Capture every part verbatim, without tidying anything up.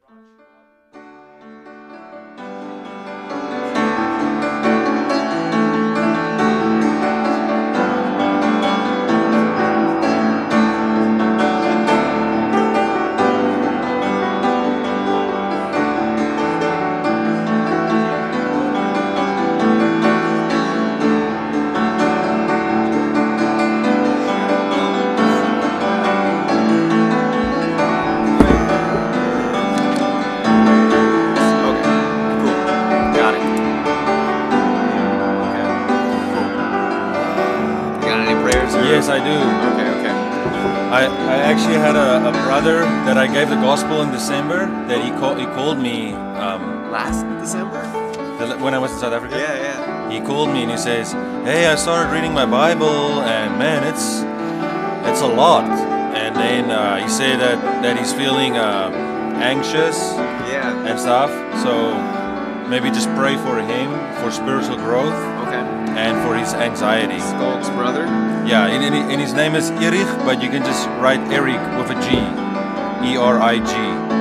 Yes, I do. Okay, okay. I, I actually had a, a brother that I gave the gospel in December that he, call, he called me. Um, Last December? the, when I was in South Africa? Yeah, yeah. He called me and he says, hey, I started reading my Bible and man, it's it's a lot. And then uh, he said that, that he's feeling uh, anxious Yeah. and stuff. So maybe just pray for him for spiritual growth Okay. and for his anxiety. Skulk's brother? Yeah, and, and his name is Erich, but you can just write Eric with a G. E R I G.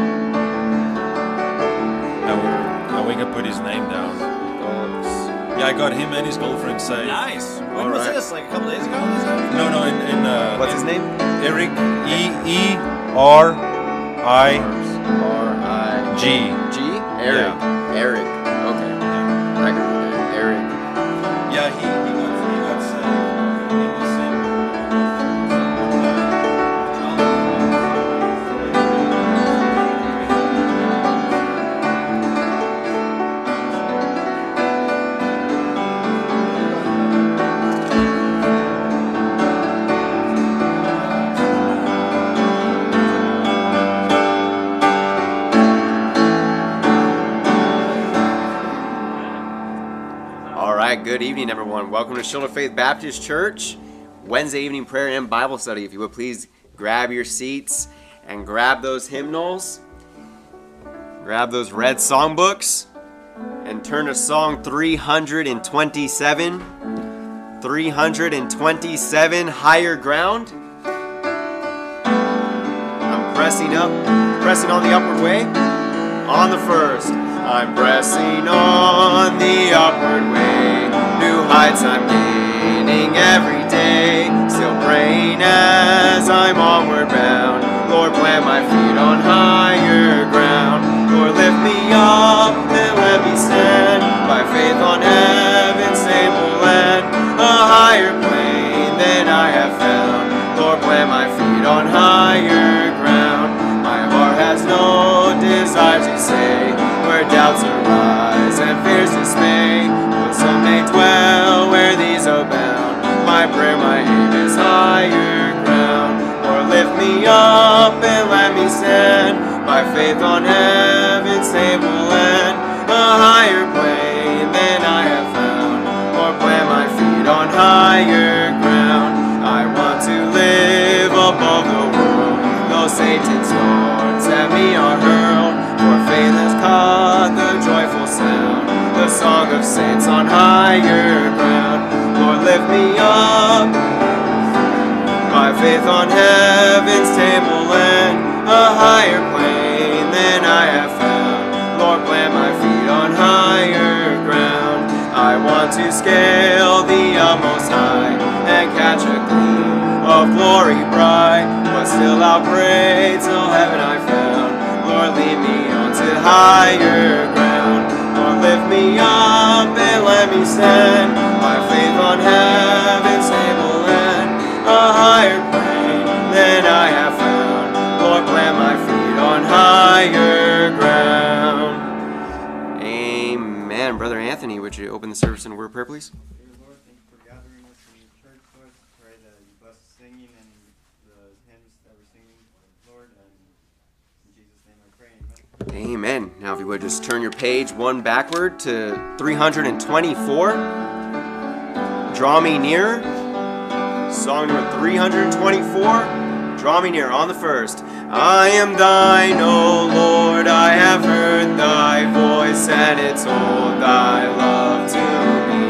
And we, and we can put his name down. Skulk's. Yeah, I got him and his girlfriend saved. Nice. When All was right. this? Like a couple days ago? Was it? No, no, in, in uh, What's his name? Eric, E E R I R I G. G? Eric. Eric. Okay. I can read it. Eric. Yeah, he, he got he got saved in December. All right, good evening, everyone. Welcome to Shield of Faith Baptist Church, Wednesday evening prayer and Bible study. If you would please grab your seats and grab those hymnals, grab those red songbooks, and turn to Song three hundred twenty-seven. three hundred twenty-seven, Higher Ground. I'm pressing up, pressing on the upward way. On the first, I'm pressing on the upward way. New heights I'm gaining every day. Still praying as I'm onward bound. Lord, plant my feet on higher ground. Lord, lift me up and let me stand by faith on heaven's stable land. A higher plane than I have found. Lord, plant my feet on higher ground. My heart has no desire to stay where doubts arise and fears dismay. But some may dwell where these abound. My prayer, my aim is higher ground. Lord, lift me up and let me stand by faith on heaven's stable land. A higher plane than I have found. Lord, plant my feet on higher ground. I want to live above the world, though Satan's taunts at me are hurled. For faith has caught the joyful sound, the song of saints on higher ground. Lord, lift me up by faith on heaven's table land. A higher plane than I have found. Lord, plant my feet on higher ground. I want to scale the utmost high and catch a gleam of glory bright. But still I'll pray till heaven I found. Lord, lead me on to higher ground. Lord, lift me up and let me stand by faith on heaven's stable land. A higher plane than I have found. Lord, plant my feet on higher ground. Amen. Brother Anthony, would you open the service in a word of prayer, please? Dear Lord, thank you for gathering us in your church, Lord. Pray that you bless the singing and the hymns that we're singing, Lord. And in Jesus' name I pray, amen. Amen. Now, if you would just turn your page one backward to three hundred twenty-four. Draw me near. Song number three hundred twenty-four. Draw me near on the first. I am thine, O Lord, I have heard thy voice, and it told thy love to me.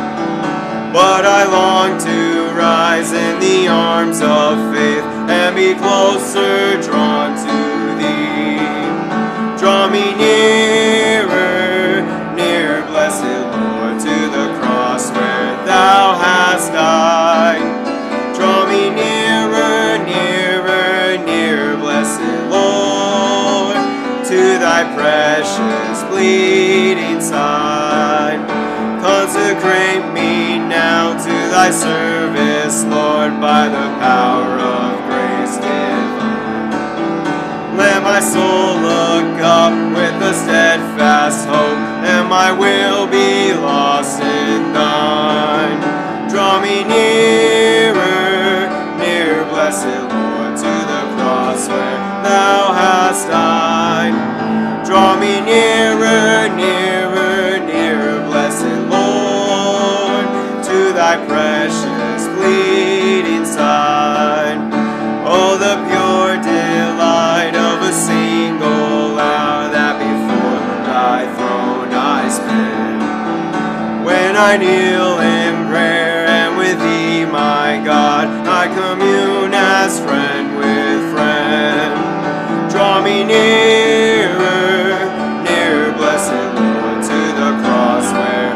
But I long to rise in the arms of faith and be closer drawn to thee. Draw me nearer, nearer, blessed Lord, to the cross where thou hast died. Draw me nearer, nearer, nearer, blessed Lord, to thy precious bleeding side. Consecrate me now to thy service, Lord, by the power of grace divine. Let my soul look up with a steadfast hope, and my will be lost in thine. Draw me nearer, nearer, blessed Lord, to the cross where thou hast died. Draw me nearer, nearer, nearer, blessed Lord, to thy precious bleeding side. Oh, the pure delight of a single hour that before thy throne I spend, when I kneel in prayer and with thee, my God, I commune as friend with friend. Draw me nearer, nearer, blessed Lord, to the cross where.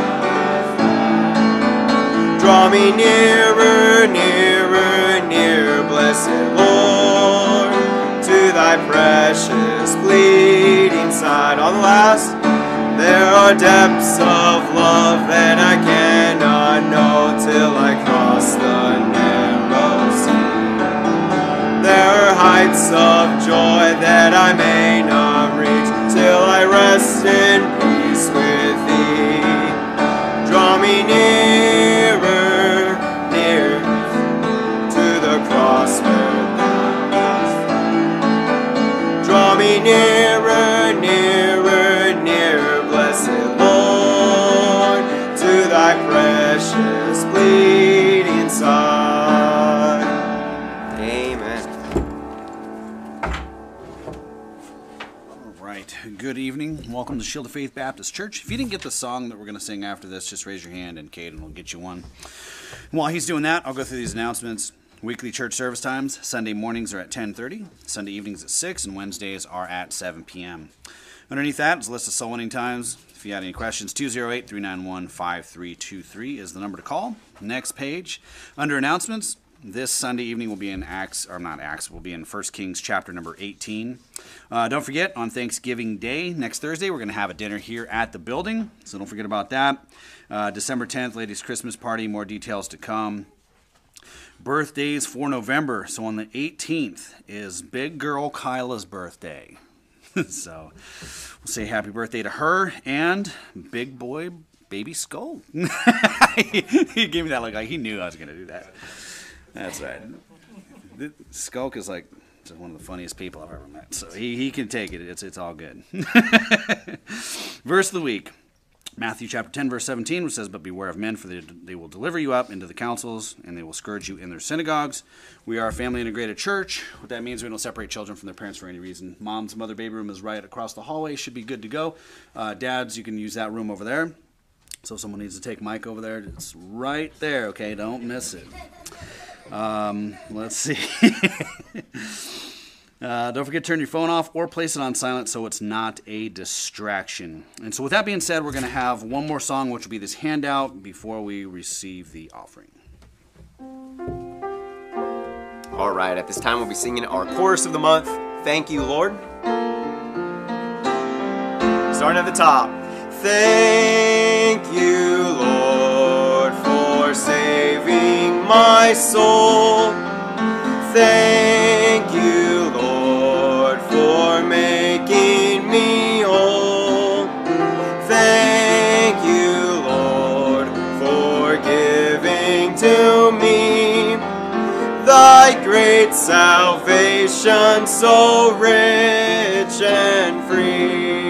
Draw me nearer, nearer, nearer, blessed Lord, to thy precious bleeding side. On the last, there are depths of love that I cannot know till I cross the narrow sea. There are heights of joy that I may not reach till I rest in peace with thee. Draw me nearer, nearer, to the cross where thou hast. Draw me nearer, nearer, nearer, blessed Lord, to thy precious bleeding side. Amen. All right. Good evening. Welcome to Shield of Faith Baptist Church. If you didn't get the song that we're going to sing after this, just raise your hand and Caden will get you one. And while he's doing that, I'll go through these announcements. Weekly church service times. Sunday mornings are at ten thirty, Sunday evenings at six, and Wednesdays are at seven p.m. Underneath that is a list of soul winning times. If you had any questions, two oh eight, three nine one, five three two three is the number to call. Next page. Under announcements, this Sunday evening will be in Acts, or not Acts, will be in First Kings chapter number eighteen. Uh, don't forget, on Thanksgiving Day, next Thursday, we're going to have a dinner here at the building, so don't forget about that. Uh, December tenth, Ladies' Christmas Party, more details to come. Birthdays for November. So on the eighteenth is big girl Kyla's birthday. So we'll say happy birthday to her and big boy baby Skull. He gave me that look like he knew I was going to do that. That's right. Skulk is like one of the funniest people I've ever met. So he, he can take it. It's, it's all good. Verse of the week. Matthew chapter ten, verse seventeen, which says, "But beware of men, for they, they will deliver you up into the councils, and they will scourge you in their synagogues." We are a family-integrated church. What that means, we don't separate children from their parents for any reason. Mom's mother baby room is right across the hallway. Should be good to go. Uh, dads, you can use that room over there. So if someone needs to take Mike over there, it's right there, okay? Don't miss it. Um, let's see. Uh, don't forget to turn your phone off or place it on silent so it's not a distraction. And so with that being said, we're going to have one more song, which will be this handout before we receive the offering. All right, at this time we'll be singing our chorus of the month, Thank You, Lord. Starting at the top. Thank you, Lord, for saving my soul. Thank you, Lord, for making me whole. Thank you, Lord, for giving to me thy great salvation, so rich and free.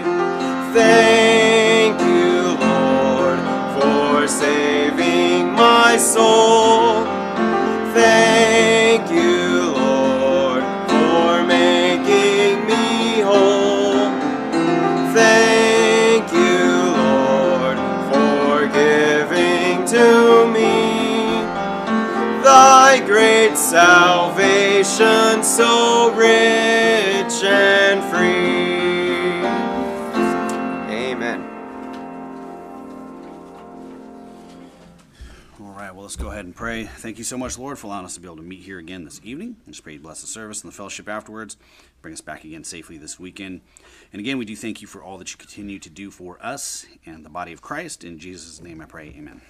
Thank you, Lord, for saving my soul. Thank you, Lord, for making me whole. Thank you, Lord, for giving to me thy great salvation, so rich and free. All right, well, let's go ahead and pray. Thank you so much, Lord, for allowing us to be able to meet here again this evening. I just pray you bless the service and the fellowship afterwards. Bring us back again safely this weekend. And again, we do thank you for all that you continue to do for us and the body of Christ. In Jesus' name I pray, amen.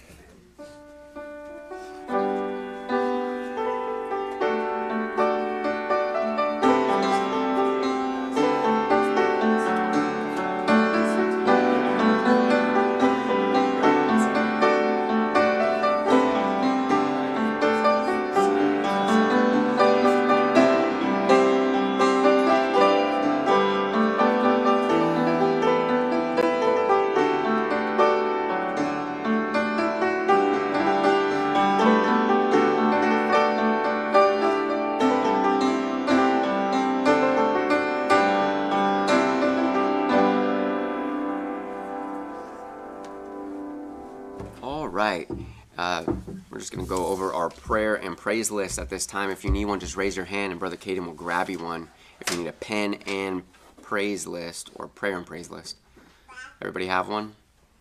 Going to go over our prayer and praise list at this time. If you need one, just raise your hand and Brother Caden will grab you one. If you need a pen and praise list or prayer and praise list. Everybody have one?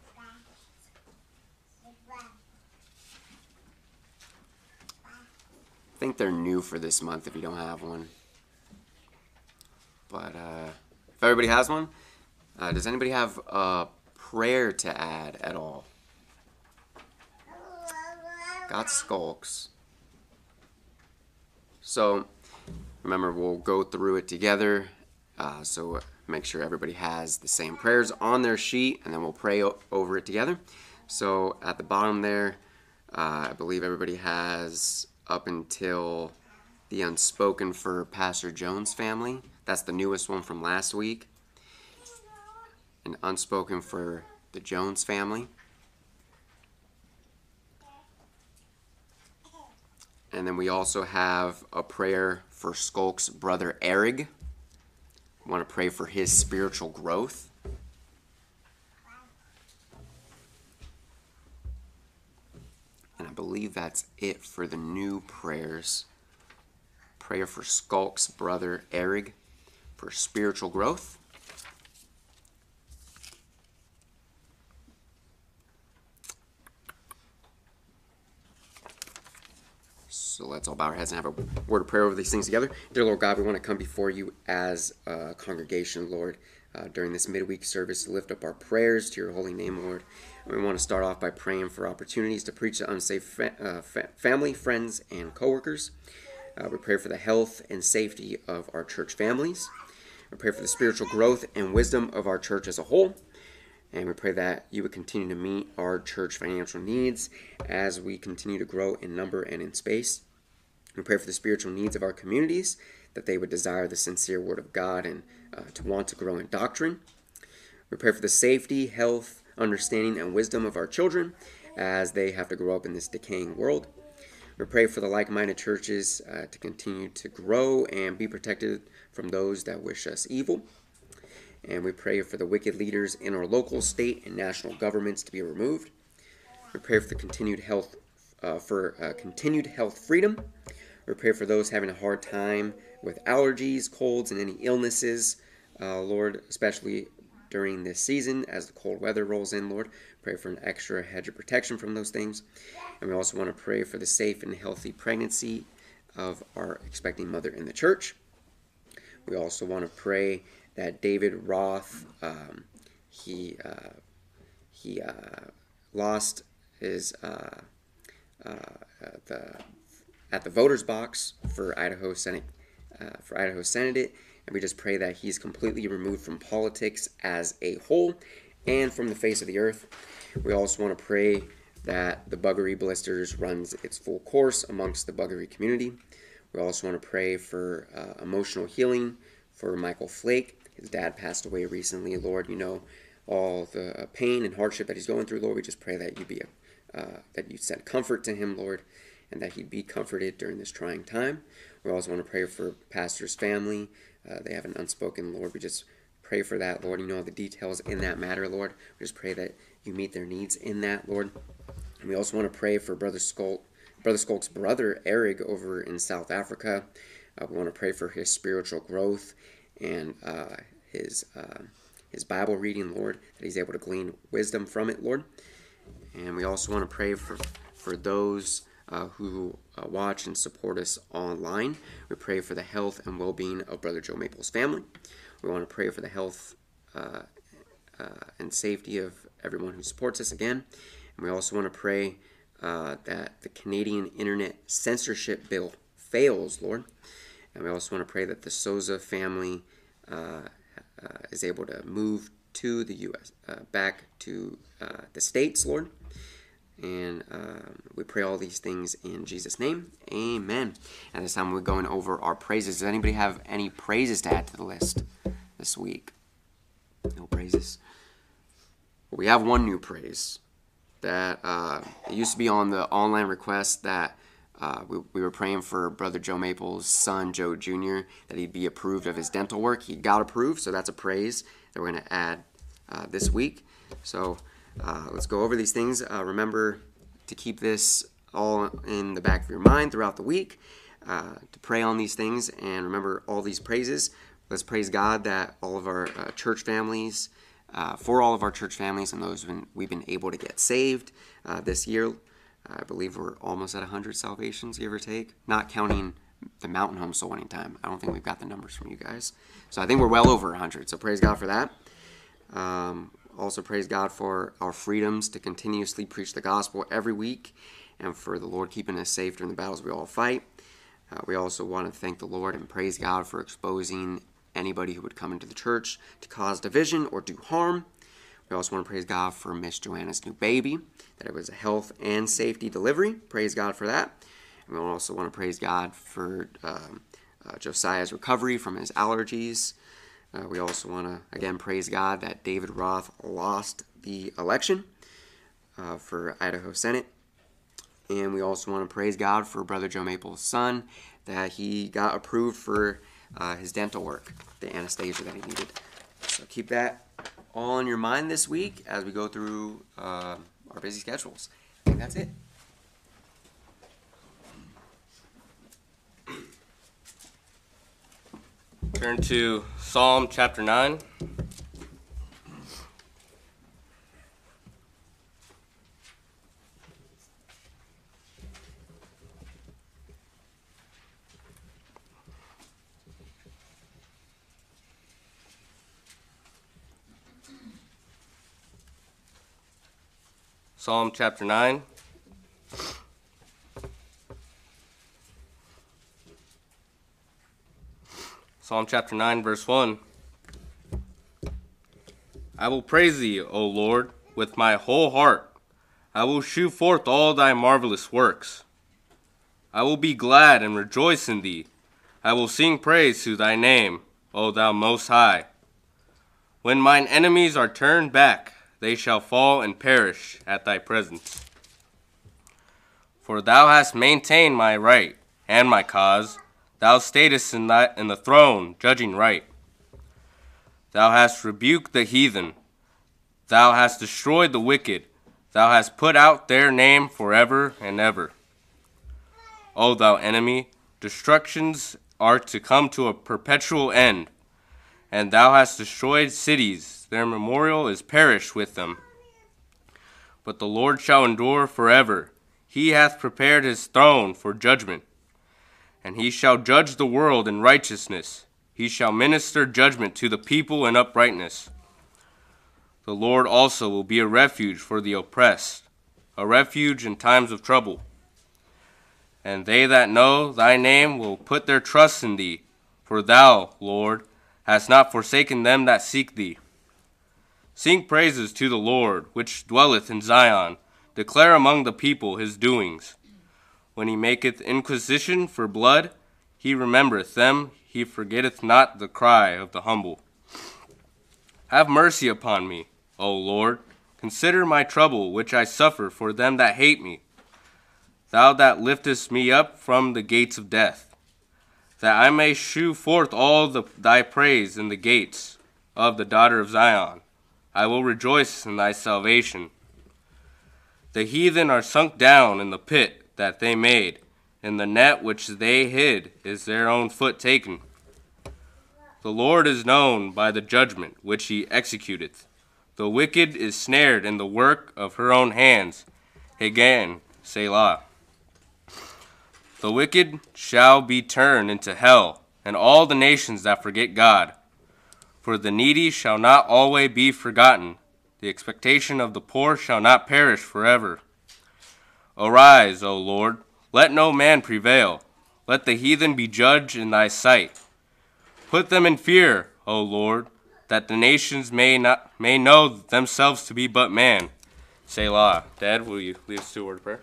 I think they're new for this month if you don't have one. But uh, if everybody has one, uh, does anybody have a prayer to add at all? Got skulks. So remember, we'll go through it together. Uh, so make sure everybody has the same prayers on their sheet, and then we'll pray o- over it together. So at the bottom there, uh, I believe everybody has up until the unspoken for Pastor Jones' family. That's the newest one from last week. And unspoken for the Jones family. And then we also have a prayer for Skulk's brother Eric. We want to pray for his spiritual growth. And I believe that's it for the new prayers. Prayer for Skulk's brother Eric for spiritual growth. So let's all bow our heads and have a word of prayer over these things together. Dear Lord God, we want to come before you as a congregation, Lord, uh, during this midweek service to lift up our prayers to your holy name, Lord. And we want to start off by praying for opportunities to preach to unsafe fa- uh, fa- family, friends, and coworkers. Uh, we pray for the health and safety of our church families. We pray for the spiritual growth and wisdom of our church as a whole. And we pray that you would continue to meet our church financial needs as we continue to grow in number and in space. We pray for the spiritual needs of our communities, that they would desire the sincere word of God and uh, to want to grow in doctrine. We pray for the safety, health, understanding, and wisdom of our children as they have to grow up in this decaying world. We pray for the like-minded churches uh, to continue to grow and be protected from those that wish us evil. And we pray for the wicked leaders in our local, state, and national governments to be removed. We pray for the continued health, uh, for uh, continued health freedom. We pray for those having a hard time with allergies, colds, and any illnesses, uh, Lord, especially during this season as the cold weather rolls in, Lord. Pray for an extra hedge of protection from those things. And we also want to pray for the safe and healthy pregnancy of our expecting mother in the church. We also want to pray that David Roth, um, he uh, he uh, lost his uh, uh, the at the voters box for Idaho Senate uh, for Idaho Senate, and we just pray that he's completely removed from politics as a whole and from the face of the earth. We also want to pray that the Buggery Blisters runs its full course amongst the Buggery community. We also want to pray for uh, emotional healing for Michael Flake. His dad passed away recently, Lord. You know all the pain and hardship that he's going through, Lord. We just pray that you be a, uh, that you send comfort to him, Lord, and that he'd be comforted during this trying time. We also want to pray for Pastor's family. Uh, they have an unspoken, Lord. We just pray for that, Lord. You know all the details in that matter, Lord. We just pray that you meet their needs in that, Lord. And we also want to pray for Brother Skulk, Brother Skulk's brother, Eric, over in South Africa. Uh, we want to pray for his spiritual growth and uh, his uh, his Bible reading, Lord, that he's able to glean wisdom from it, Lord. And we also want to pray for for those uh, who uh, watch and support us online. We pray for the health and well-being of Brother Joe Maple's family. We want to pray for the health uh, uh, and safety of everyone who supports us again. And we also want to pray uh, that the Canadian Internet censorship bill fails, Lord. And we also want to pray that the Souza family uh, uh, is able to move to the U S, uh, back to uh, the States, Lord. And uh, we pray all these things in Jesus' name. Amen. At this time, we're going over our praises. Does anybody have any praises to add to the list this week? No praises? Well, we have one new praise that uh, it used to be on the online request that uh, we, we were praying for Brother Joe Maple's son, Joe Junior, that he'd be approved of his dental work. He got approved, so that's a praise that we're going to add uh, this week. So uh, let's go over these things. Uh, remember to keep this all in the back of your mind throughout the week, uh, to pray on these things, and remember all these praises. Let's praise God that all of our uh, church families, uh, for all of our church families and those when we've been able to get saved uh, this year. I believe we're almost at one hundred salvations, give or take, not counting the Mountain Home soul winning time. I don't think we've got the numbers from you guys. So I think we're well over one hundred, so praise God for that. Um, also praise God for our freedoms to continuously preach the gospel every week, and for the Lord keeping us safe during the battles we all fight. Uh, we also want to thank the Lord and praise God for exposing anybody who would come into the church to cause division or do harm. We also want to praise God for Miss Joanna's new baby, that it was a health and safety delivery. Praise God for that. And we also want to praise God for um, uh, Josiah's recovery from his allergies. Uh, we also want to, again, praise God that David Roth lost the election uh, for Idaho Senate. And we also want to praise God for Brother Joe Maple's son, that he got approved for uh, his dental work, the anesthesia that he needed. So keep that all in your mind this week as we go through uh, our busy schedules. I think that's it. Turn to Psalm chapter nine. Psalm chapter nine. Psalm chapter nine, verse one. I will praise thee, O Lord, with my whole heart. I will shew forth all thy marvelous works. I will be glad and rejoice in thee. I will sing praise to thy name, O thou most high. When mine enemies are turned back, they shall fall and perish at thy presence. For thou hast maintained my right and my cause. Thou statest in, thy, in the throne, judging right. Thou hast rebuked the heathen. Thou hast destroyed the wicked. Thou hast put out their name forever and ever. O thou enemy, destructions are to come to a perpetual end. And thou hast destroyed cities. Their memorial is perished with them. But the Lord shall endure forever. He hath prepared his throne for judgment. And he shall judge the world in righteousness. He shall minister judgment to the people in uprightness. The Lord also will be a refuge for the oppressed, a refuge in times of trouble. And they that know thy name will put their trust in thee, for thou, Lord, hast not forsaken them that seek thee. Sing praises to the Lord, which dwelleth in Zion. Declare among the people his doings. When he maketh inquisition for blood, he remembereth them. He forgetteth not the cry of the humble. Have mercy upon me, O Lord. Consider my trouble, which I suffer for them that hate me. Thou that liftest me up from the gates of death, that I may shew forth all the, thy praise in the gates of the daughter of Zion. I will rejoice in thy salvation. The heathen are sunk down in the pit that they made. In the net which they hid is their own foot taken. The Lord is known by the judgment which he executeth. The wicked is snared in the work of her own hands. Again, Selah. The wicked shall be turned into hell, and all the nations that forget God. For the needy shall not always be forgotten. The expectation of the poor shall not perish forever. Arise, O Lord, let no man prevail. Let the heathen be judged in thy sight. Put them in fear, O Lord, that the nations may not may know themselves to be but man. Selah. Dad, will you lead us to a word of prayer?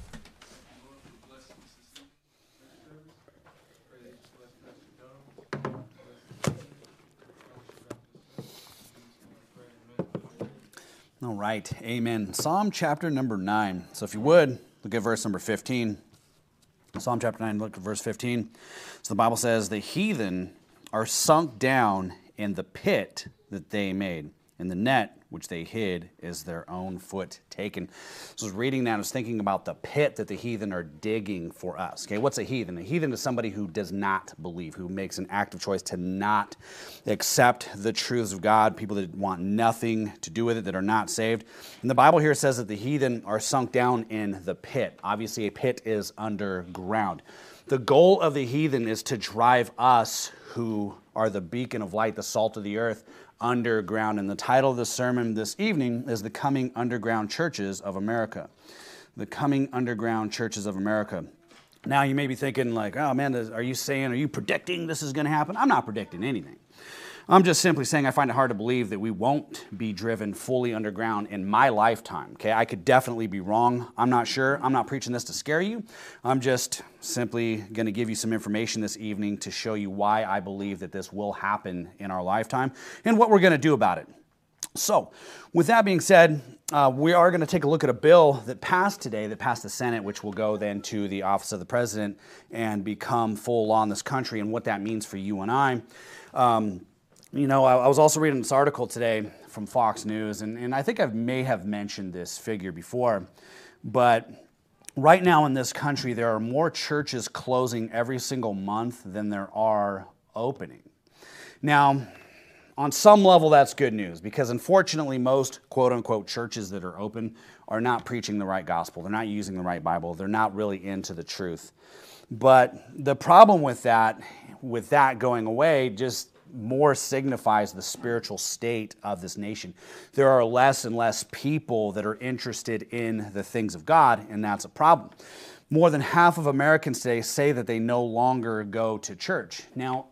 All right, amen. Psalm chapter number nine. So if you would, look at verse number fifteen. Psalm chapter nine, look at verse fifteen. So the Bible says, the heathen are sunk down in the pit that they made, and the net which they hid is their own foot taken. So I was reading that, I was thinking about the pit that the heathen are digging for us. Okay, what's a heathen? A heathen is somebody who does not believe, who makes an active choice to not accept the truths of God, people that want nothing to do with it, that are not saved. And the Bible here says that the heathen are sunk down in the pit. Obviously, a pit is underground. The goal of the heathen is to drive us, who are the beacon of light, the salt of the earth, underground. And the title of the sermon this evening is The Coming Underground Churches of America. The Coming Underground Churches of America. Now you may be thinking like, oh man, are you saying, are you predicting this is going to happen? I'm not predicting anything. I'm just simply saying I find it hard to believe that we won't be driven fully underground in my lifetime. Okay, I could definitely be wrong. I'm not sure. I'm not preaching this to scare you. I'm just simply going to give you some information this evening to show you why I believe that this will happen in our lifetime and what we're going to do about it. So, with that being said, uh, we are going to take a look at a bill that passed today, that passed the Senate, which will go then to the office of the president and become full law in this country, and what that means for you and I. Um, You know, I was also reading this article today from Fox News, and, and I think I may have mentioned this figure before, but right now in this country, there are more churches closing every single month than there are opening. Now, on some level, that's good news, because unfortunately, most quote-unquote churches that are open are not preaching the right gospel. They're not using the right Bible. They're not really into the truth. But the problem with that, with that going away, just more signifies the spiritual state of this nation. There are less and less people that are interested in the things of God, and that's a problem. More than half of Americans today say that they no longer go to church. Now,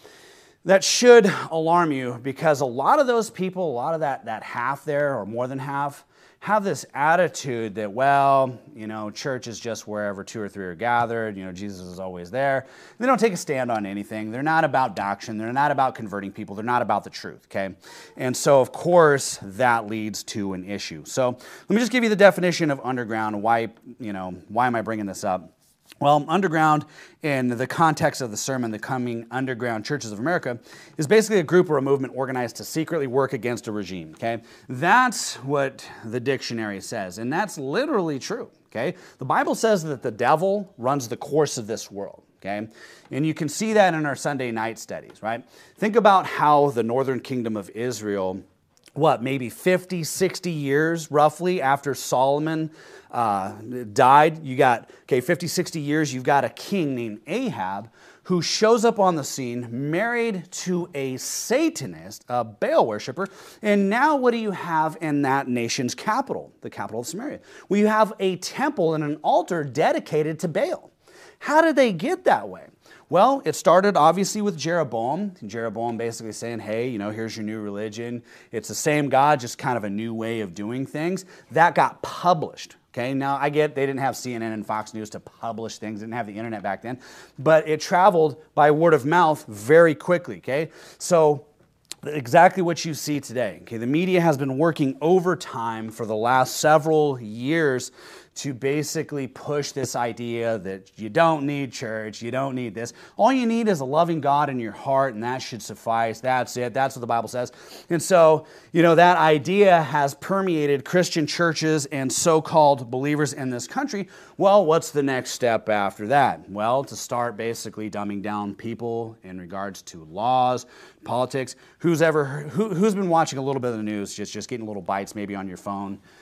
that should alarm you, because a lot of those people, a lot of that, that half there, or more than half, have this attitude that, well, you know, church is just wherever two or three are gathered. You know, Jesus is always there. They don't take a stand on anything. They're not about doctrine. They're not about converting people. They're not about the truth, okay? And so, of course, that leads to an issue. So let me just give you the definition of underground. Why, you know, why am I bringing this up? Well, underground, in the context of the sermon, The Coming Underground Churches of America, is basically a group or a movement organized to secretly work against a regime, okay? That's what the dictionary says, and that's literally true, okay? The Bible says that the devil runs the course of this world, okay? And you can see that in our Sunday night studies, right? Think about how the northern kingdom of Israel, what, maybe fifty, sixty years roughly after Solomon uh, died, you got, okay, fifty, sixty years, you've got a king named Ahab who shows up on the scene, married to a Satanist, a Baal worshiper, and now what do you have in that nation's capital, the capital of Samaria? Well, you have a temple and an altar dedicated to Baal. How did they get that way? Well, it started obviously with Jeroboam. Jeroboam basically saying, hey, you know, here's your new religion. It's the same God, just kind of a new way of doing things. That got published. Okay, now I get they didn't have C N N and Fox News to publish things, didn't have the internet back then, but it traveled by word of mouth very quickly, okay? So exactly what you see today. Okay, the media has been working overtime for the last several years to basically push this idea that you don't need church, you don't need this. All you need is a loving God in your heart, and that should suffice. That's it. That's what the Bible says. And so, you know, that idea has permeated Christian churches and so-called believers in this country. Well, what's the next step after that? Well, to start basically dumbing down people in regards to laws, politics. Who's ever, who, who's been watching a little bit of the news, just, just getting little bites maybe on your phone?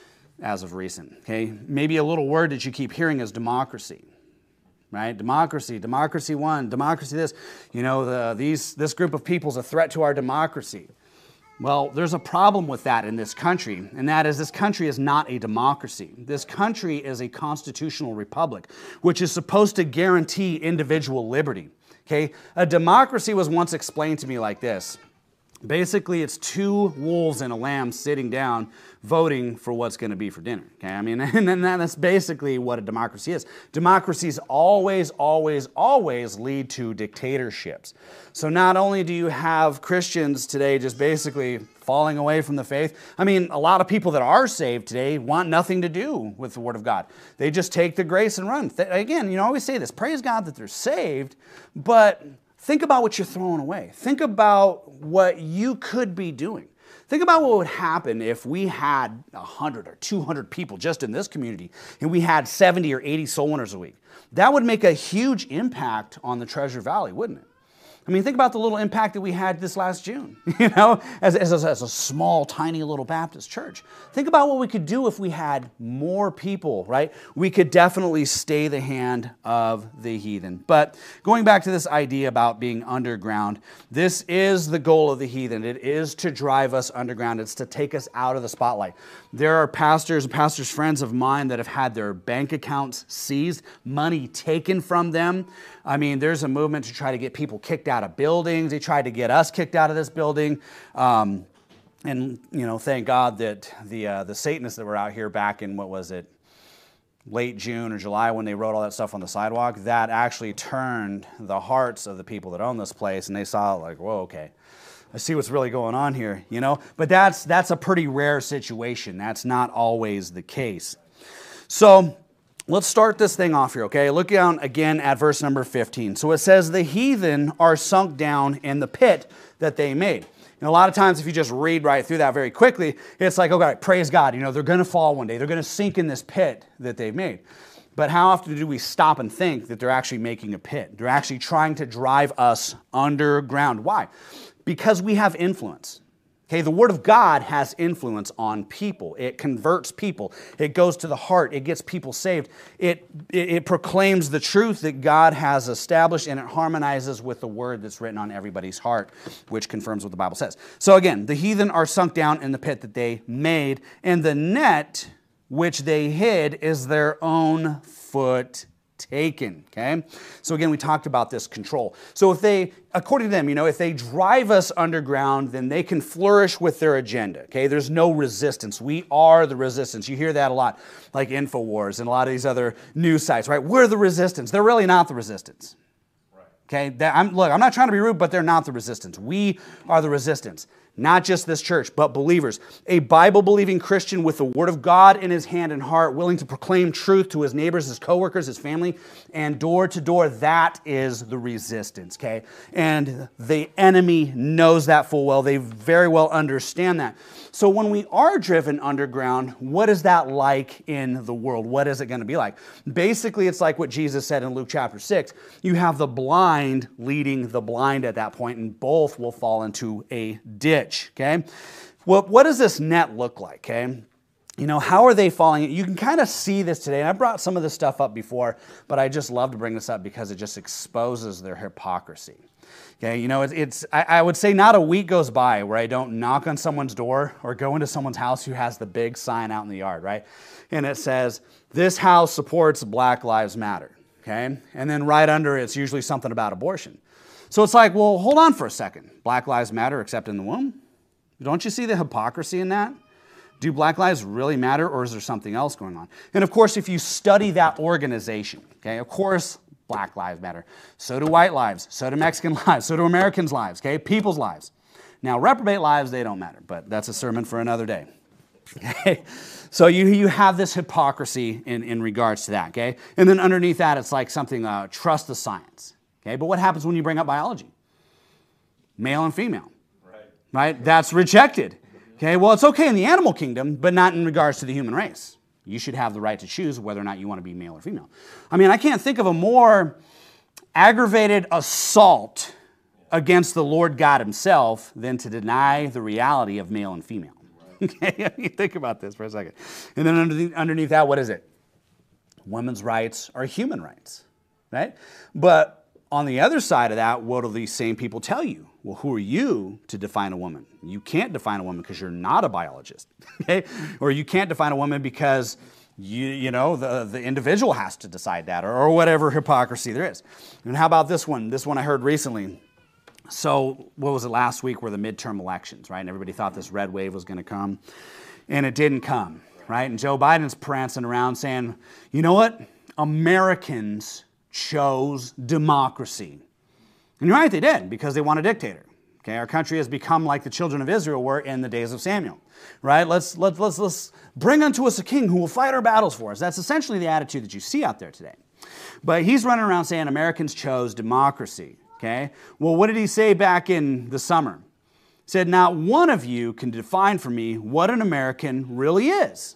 as of recent. Okay, maybe a little word that you keep hearing is democracy. Right? Democracy, democracy one, democracy this. You know, the, these, this group of people is a threat to our democracy. Well, there's a problem with that in this country, and that is this country is not a democracy. This country is a constitutional republic, which is supposed to guarantee individual liberty. Okay? A democracy was once explained to me like this. Basically, it's two wolves and a lamb sitting down voting for what's going to be for dinner. Okay, I mean, and then that's basically what a democracy is. Democracies always, always, always lead to dictatorships. So not only do you have Christians today just basically falling away from the faith, I mean, a lot of people that are saved today want nothing to do with the Word of God. They just take the grace and run. Again, you know, I always say this, praise God that they're saved, but think about what you're throwing away. Think about what you could be doing. Think about what would happen if we had one hundred or two hundred people just in this community and we had seventy or eighty soul winners a week. That would make a huge impact on the Treasure Valley, wouldn't it? I mean, think about the little impact that we had this last June, you know, as, as, as a small, tiny little Baptist church. Think about what we could do if we had more people, right? We could definitely stay the hand of the heathen. But going back to this idea about being underground, this is the goal of the heathen. It is to drive us underground. It's to take us out of the spotlight. There are pastors and pastors' friends of mine that have had their bank accounts seized, money taken from them. I mean, there's a movement to try to get people kicked out of buildings. They tried to get us kicked out of this building. Um, and, you know, thank God that the uh, the Satanists that were out here back in, what was it, late June or July when they wrote all that stuff on the sidewalk, that actually turned the hearts of the people that own this place, and they saw it like, whoa, okay, I see what's really going on here, you know? But that's, that's a pretty rare situation. That's not always the case. So let's start this thing off here, okay? Look down again at verse number fifteen. So it says, the heathen are sunk down in the pit that they made. And a lot of times if you just read right through that very quickly, it's like, okay, praise God, you know, they're going to fall one day. They're going to sink in this pit that they've made. But how often do we stop and think that they're actually making a pit? They're actually trying to drive us underground. Why? Because we have influence. Okay, the Word of God has influence on people. It converts people. It goes to the heart. It gets people saved. It, it, it proclaims the truth that God has established, and it harmonizes with the Word that's written on everybody's heart, which confirms what the Bible says. So again, the heathen are sunk down in the pit that they made, and the net which they hid is their own foot taken, okay? So again, we talked about this control. So if they, according to them, you know, if they drive us underground, then they can flourish with their agenda, okay? There's no resistance. We are the resistance. You hear that a lot, like InfoWars and a lot of these other news sites, right? We're the resistance. They're really not the resistance, okay? That, I'm, look, I'm not trying to be rude, but they're not the resistance. We are the resistance. Not just this church, but believers. A Bible-believing Christian with the Word of God in his hand and heart, willing to proclaim truth to his neighbors, his coworkers, his family, and door to door, that is the resistance, okay? And the enemy knows that full well. They very well understand that. So when we are driven underground, what is that like in the world? What is it going to be like? Basically, it's like what Jesus said in Luke chapter six. You have the blind leading the blind at that point, and both will fall into a ditch, okay? Well, what does this net look like, okay? You know, how are they falling? You can kind of see this today, and I brought some of this stuff up before, but I just love to bring this up because it just exposes their hypocrisy. Okay, you know, it's, it's I, I would say not a week goes by where I don't knock on someone's door or go into someone's house who has the big sign out in the yard, right? And it says, this house supports Black Lives Matter, okay? And then right under it's usually something about abortion. So it's like, well, hold on for a second. Black Lives Matter except in the womb? Don't you see the hypocrisy in that? Do Black lives really matter, or is there something else going on? And of course, if you study that organization, okay, of course, Black lives matter. So do white lives. So do Mexican lives. So do Americans' lives, okay? People's lives. Now, reprobate lives, they don't matter, but that's a sermon for another day. Okay? So you, you have this hypocrisy in, in regards to that, okay? And then underneath that, it's like something, uh, trust the science, okay? But what happens when you bring up biology? Male and female, right? Right? That's rejected. Okay, well, it's okay in the animal kingdom, but not in regards to the human race. You should have the right to choose whether or not you want to be male or female. I mean, I can't think of a more aggravated assault against the Lord God himself than to deny the reality of male and female. Okay, think about this for a second. And then underneath, underneath that, what is it? Women's rights are human rights, right? But on the other side of that, what do these same people tell you? Well, who are you to define a woman? You can't define a woman because you're not a biologist, okay? Or you can't define a woman because you, you know, the, the individual has to decide that, or, or whatever hypocrisy there is. And how about this one? This one I heard recently. So what was it last week were the midterm elections, right? And everybody thought this red wave was going to come, and it didn't come, right? And Joe Biden's prancing around saying, you know what? Americans chose democracy. And you're right, they did, because they want a dictator. Okay, our country has become like the children of Israel were in the days of Samuel, right? Let's, let's, let's, let's bring unto us a king who will fight our battles for us. That's essentially the attitude that you see out there today. But he's running around saying Americans chose democracy. Okay? Well, what did he say back in the summer? He said, not one of you can define for me what an American really is.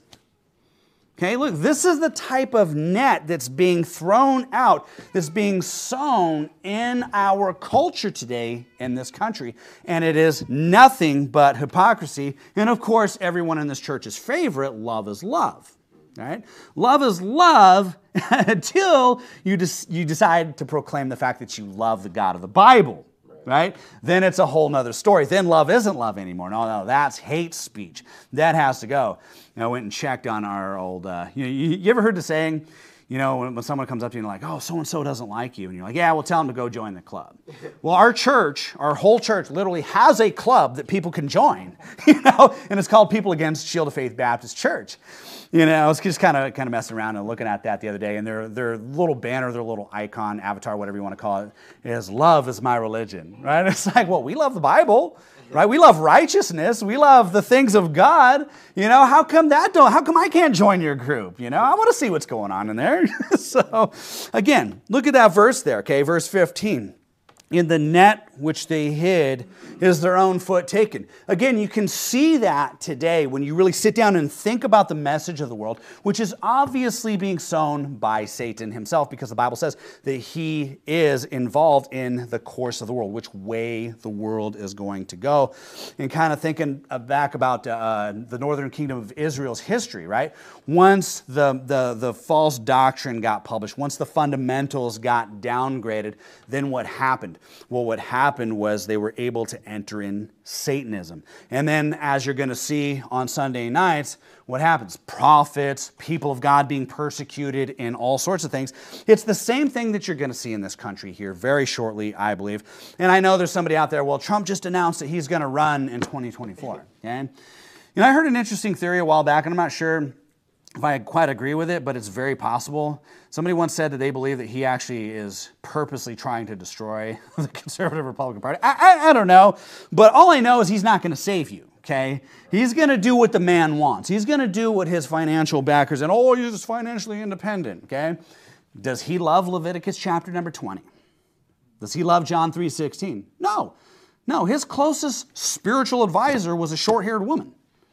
Okay, look, this is the type of net that's being thrown out, that's being sown in our culture today in this country. And it is nothing but hypocrisy. And of course, everyone in this church's favorite, love is love. Right? Love is love until you, des- you decide to proclaim the fact that you love the God of the Bible. Right? Then it's a whole nother story. Then love isn't love anymore. No, no, that's hate speech. That has to go. And I went and checked on our old, uh, you, know, you, you ever heard the saying, you know, when, when someone comes up to you and like, oh, so-and-so doesn't like you. And you're like, yeah, well, tell them to go join the club. Well, our church, our whole church literally has a club that people can join, you know, and it's called People Against Shield of Faith Baptist Church. You know, I was just kind of kind of messing around and looking at that the other day, and their their little banner, their little icon, avatar, whatever you want to call it, is love is my religion, right? It's like, well, we love the Bible, right? We love righteousness. We love the things of God. You know, how come that don't, how come I can't join your group? You know, I want to see what's going on in there. So, again, look at that verse there, okay? Verse fifteen. In the net which they hid is their own foot taken. Again, you can see that today when you really sit down and think about the message of the world, which is obviously being sown by Satan himself, because the Bible says that he is involved in the course of the world, which way the world is going to go. And kind of thinking back about uh, the northern kingdom of Israel's history, right? Once the, the, the false doctrine got published, once the fundamentals got downgraded, then what happened? Well, what happened was they were able to enter in Satanism. And then, as you're going to see on Sunday nights, what happens? Prophets, people of God being persecuted, and all sorts of things. It's the same thing that you're going to see in this country here very shortly, I believe. And I know there's somebody out there, well, Trump just announced that he's going to run in twenty twenty-four. Okay? You know, I heard an interesting theory a while back, and I'm not sure if I quite agree with it, but it's very possible. Somebody once said that they believe that he actually is purposely trying to destroy the conservative Republican Party. I, I, I don't know, but all I know is he's not going to save you, okay? He's going to do what the man wants. He's going to do what his financial backers, and oh, he's just financially independent, okay? Does he love Leviticus chapter number twenty? Does he love John three sixteen? No. No, his closest spiritual advisor was a short-haired woman.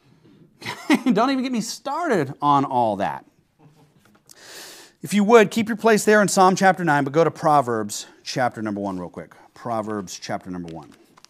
Don't even get me started on all that. If you would, keep your place there in Psalm chapter nine, but go to Proverbs chapter number one real quick. Proverbs chapter number one.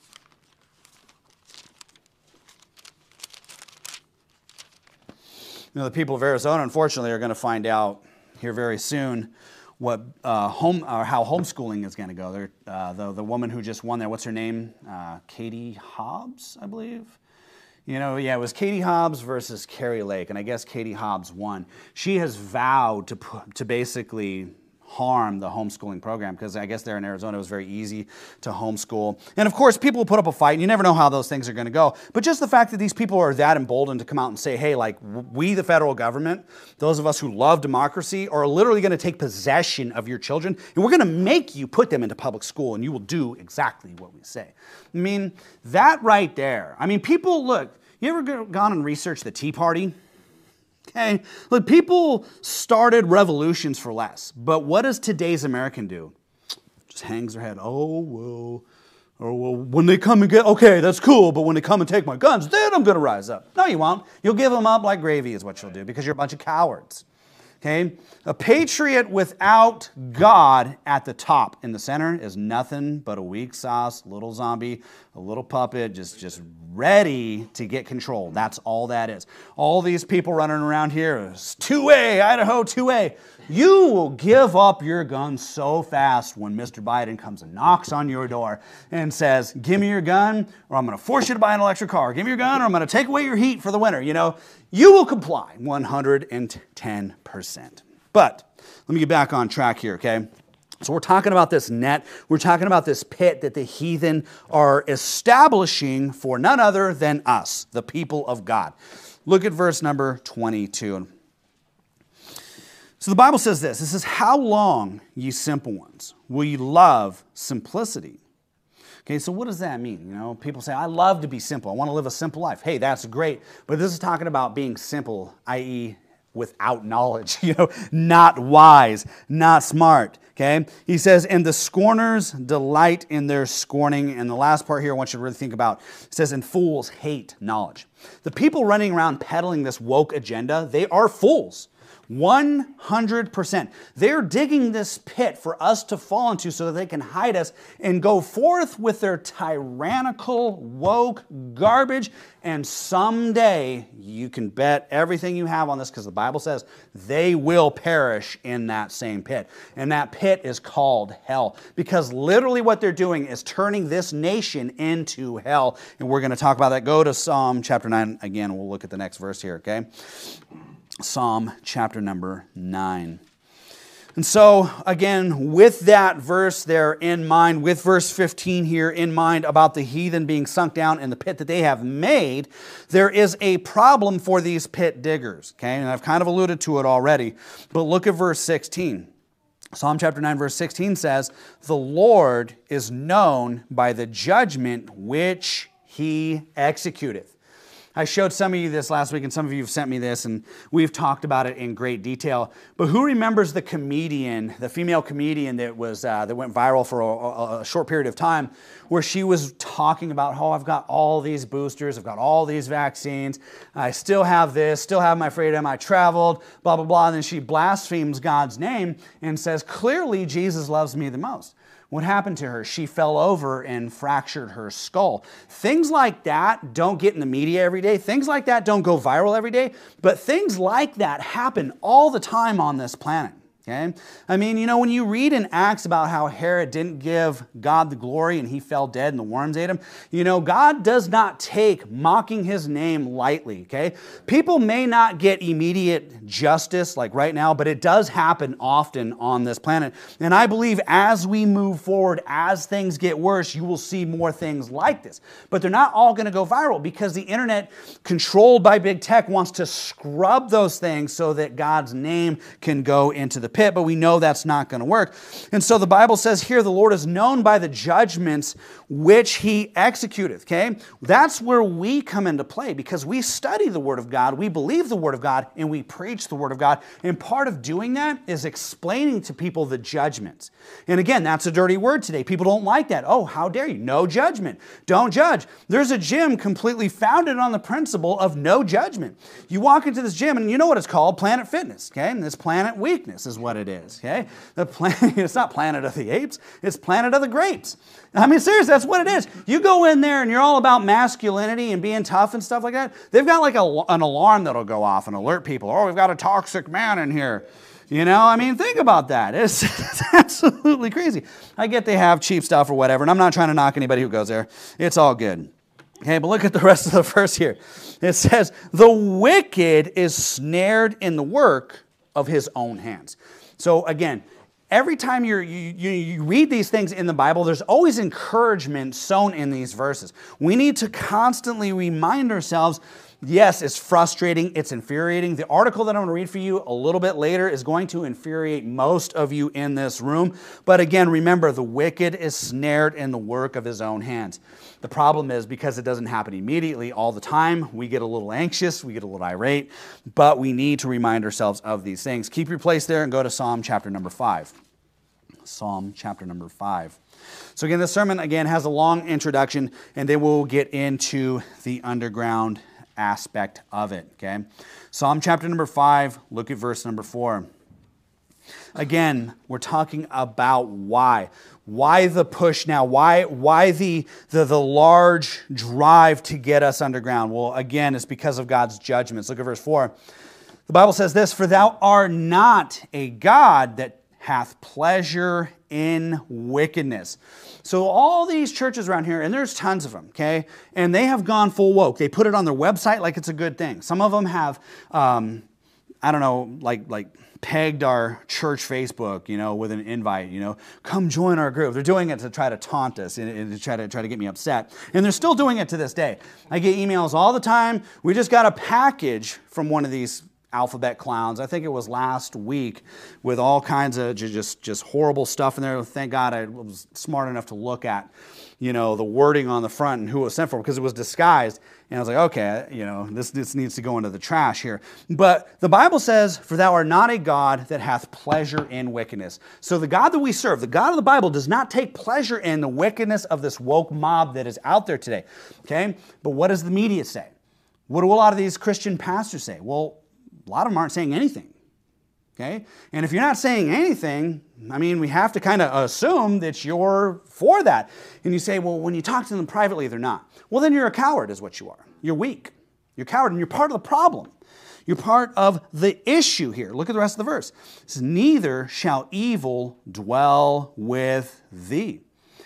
You know, the people of Arizona, unfortunately, are going to find out here very soon what uh, home or how homeschooling is going to go. They're, uh, the the woman who just won there, what's her name? Uh, Katie Hobbs, I believe. You know, yeah, it was Katie Hobbs versus Carrie Lake, and I guess Katie Hobbs won. She has vowed to to basically harm the homeschooling program, because I guess there in Arizona it was very easy to homeschool. And of course, people will put up a fight, and you never know how those things are going to go. But just the fact that these people are that emboldened to come out and say, hey, like, we, the federal government, those of us who love democracy, are literally going to take possession of your children, and we're going to make you put them into public school, and you will do exactly what we say. I mean, that right there. I mean, people, look, you ever gone and researched the Tea Party? Okay, look, people started revolutions for less, but what does today's American do? Just hangs their head. Oh, well, or well, when they come and get, okay, that's cool, but when they come and take my guns, then I'm going to rise up. No, you won't. You'll give them up like gravy is what you'll do, because you're a bunch of cowards. Okay? A patriot without God at the top in the center is nothing but a weak sauce, little zombie, a little puppet, just, just ready to get control. That's all that is. All these people running around here is two A, Idaho two A. You will give up your gun so fast when Mister Biden comes and knocks on your door and says, give me your gun or I'm going to force you to buy an electric car. Give me your gun or I'm going to take away your heat for the winter. You know, you will comply one hundred ten percent. But let me get back on track here, okay? So we're talking about this net. We're talking about this pit that the heathen are establishing for none other than us, the people of God. Look at verse number twenty-two. So the Bible says this. It says, how long, ye simple ones, will ye love simplicity? Okay, so what does that mean? You know, people say, I love to be simple. I want to live a simple life. Hey, that's great. But this is talking about being simple, that is without knowledge, you know, not wise, not smart. Okay? He says, and the scorners delight in their scorning. And the last part here I want you to really think about. It says, and fools hate knowledge. The people running around peddling this woke agenda, they are fools. one hundred percent. They're digging this pit for us to fall into so that they can hide us and go forth with their tyrannical, woke garbage. And someday, you can bet everything you have on this because the Bible says they will perish in that same pit. And that pit is called hell because literally what they're doing is turning this nation into hell. And we're going to talk about that. Go to Psalm chapter nine again. We'll look at the next verse here, okay? Psalm chapter number nine. And so, again, with that verse there in mind, with verse fifteen here in mind about the heathen being sunk down in the pit that they have made, there is a problem for these pit diggers. Okay, and I've kind of alluded to it already. But look at verse sixteen. Psalm chapter nine, verse sixteen says, the Lord is known by the judgment which he executeth. I showed some of you this last week, and some of you have sent me this, and we've talked about it in great detail. But who remembers the comedian, the female comedian that was uh, that went viral for a, a short period of time, where she was talking about, oh, I've got all these boosters, I've got all these vaccines, I still have this, still have my freedom, I traveled, blah, blah, blah. And then she blasphemes God's name and says, clearly Jesus loves me the most. What happened to her? She fell over and fractured her skull. Things like that don't get in the media every day. Things like that don't go viral every day. But things like that happen all the time on this planet. Okay? I mean, you know, when you read in Acts about how Herod didn't give God the glory and he fell dead and the worms ate him, you know, God does not take mocking his name lightly, okay? People may not get immediate justice like right now, but it does happen often on this planet. And I believe as we move forward, as things get worse, you will see more things like this. But they're not all going to go viral because the internet, controlled by big tech, wants to scrub those things so that God's name can go into the pit, but we know that's not going to work. And so the Bible says here, the Lord is known by the judgments which he executeth, okay? That's where we come into play because we study the Word of God, we believe the Word of God, and we preach the Word of God. And part of doing that is explaining to people the judgments. And again, that's a dirty word today. People don't like that. Oh, how dare you? No judgment. Don't judge. There's a gym completely founded on the principle of no judgment. You walk into this gym and you know what it's called? Planet Fitness, okay? And this Planet Weakness is what it is, okay? The planet, it's not Planet of the Apes, it's Planet of the Grapes. I mean, seriously, that's what it is. You go in there and you're all about masculinity and being tough and stuff like that. They've got like a, an alarm that'll go off and alert people. Oh, we've got a toxic man in here. You know, I mean, think about that. It's, it's absolutely crazy. I get they have cheap stuff or whatever, and I'm not trying to knock anybody who goes there. It's all good. Okay, but look at the rest of the verse here. It says, the wicked is snared in the work of his own hands. So again, every time you're, you, you, you read these things in the Bible, there's always encouragement sown in these verses. We need to constantly remind ourselves, yes, it's frustrating, it's infuriating. The article that I'm going to read for you a little bit later is going to infuriate most of you in this room. But again, remember, the wicked is snared in the work of his own hands. The problem is because it doesn't happen immediately all the time, we get a little anxious, we get a little irate, but we need to remind ourselves of these things. Keep your place there and go to Psalm chapter number five. Psalm chapter number five. So again, this sermon, again, has a long introduction, and then we'll get into the underground aspect of it, okay? Psalm chapter number five, look at verse number four. Again, we're talking about why. Why the push now? Why, why the, the, the large drive to get us underground? Well, again, it's because of God's judgments. Look at verse four. The Bible says this, "For thou art not a God that hath pleasure in wickedness." So all these churches around here, and there's tons of them, okay? And they have gone full woke. They put it on their website like it's a good thing. Some of them have, um, I don't know, like like pegged our church Facebook, you know, with an invite, you know, come join our group. They're doing it to try to taunt us and, and to try to try to get me upset. And they're still doing it to this day. I get emails all the time. We just got a package from one of these alphabet clowns. I think it was last week, with all kinds of just just horrible stuff in there. Thank God I was smart enough to look at, you know, the wording on the front and who it was sent from, because it was disguised. And I was like, okay, you know, this, this needs to go into the trash here. But the Bible says, "For thou art not a God that hath pleasure in wickedness." So the God that we serve, the God of the Bible, does not take pleasure in the wickedness of this woke mob that is out there today. Okay? But what does the media say? What do a lot of these Christian pastors say? Well, a lot of them aren't saying anything, okay? And if you're not saying anything, I mean, we have to kind of assume that you're for that. And you say, well, when you talk to them privately, they're not. Well, then you're a coward is what you are. You're weak. You're a coward, and you're part of the problem. You're part of the issue here. Look at the rest of the verse. It says, "Neither shall evil dwell with thee."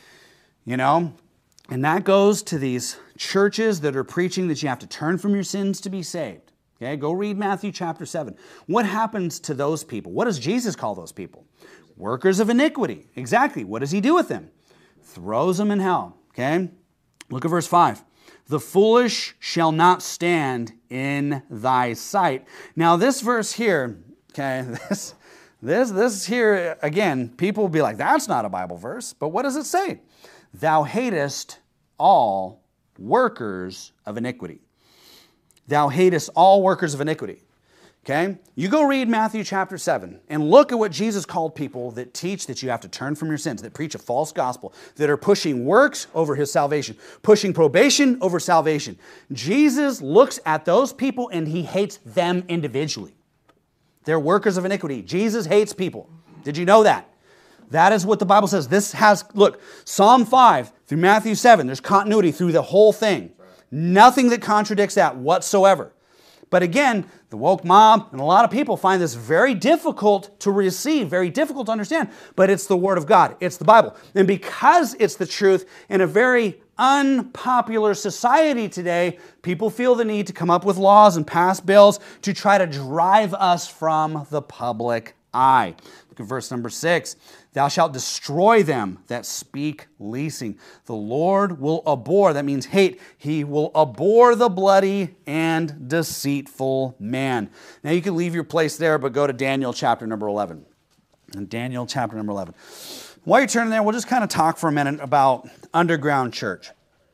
You know, and that goes to these churches that are preaching that you have to turn from your sins to be saved. Okay, go read Matthew chapter seven. What happens to those people? What does Jesus call those people? Workers of iniquity. Exactly. What does he do with them? Throws them in hell. Okay? Look at verse five. "The foolish shall not stand in thy sight." Now this verse here, okay, this, this, this here, again, people will be like, that's not a Bible verse. But what does it say? "Thou hatest all workers of iniquity." Thou hatest all workers of iniquity. Okay? You go read Matthew chapter seven and look at what Jesus called people that teach that you have to turn from your sins, that preach a false gospel, that are pushing works over his salvation, pushing probation over salvation. Jesus looks at those people and he hates them individually. They're workers of iniquity. Jesus hates people. Did you know that? That is what the Bible says. This has, look, Psalm five through Matthew seven, there's continuity through the whole thing. Nothing that contradicts that whatsoever. But again, the woke mob and a lot of people find this very difficult to receive, very difficult to understand. But it's the Word of God. It's the Bible. And because it's the truth in a very unpopular society today, people feel the need to come up with laws and pass bills to try to drive us from the public eye. Look at verse number six. "Thou shalt destroy them that speak leasing. The Lord will abhor," that means hate, "he will abhor the bloody and deceitful man." Now you can leave your place there, but go to Daniel chapter number eleven. And Daniel chapter number eleven. While you're turning there, we'll just kind of talk for a minute about underground church.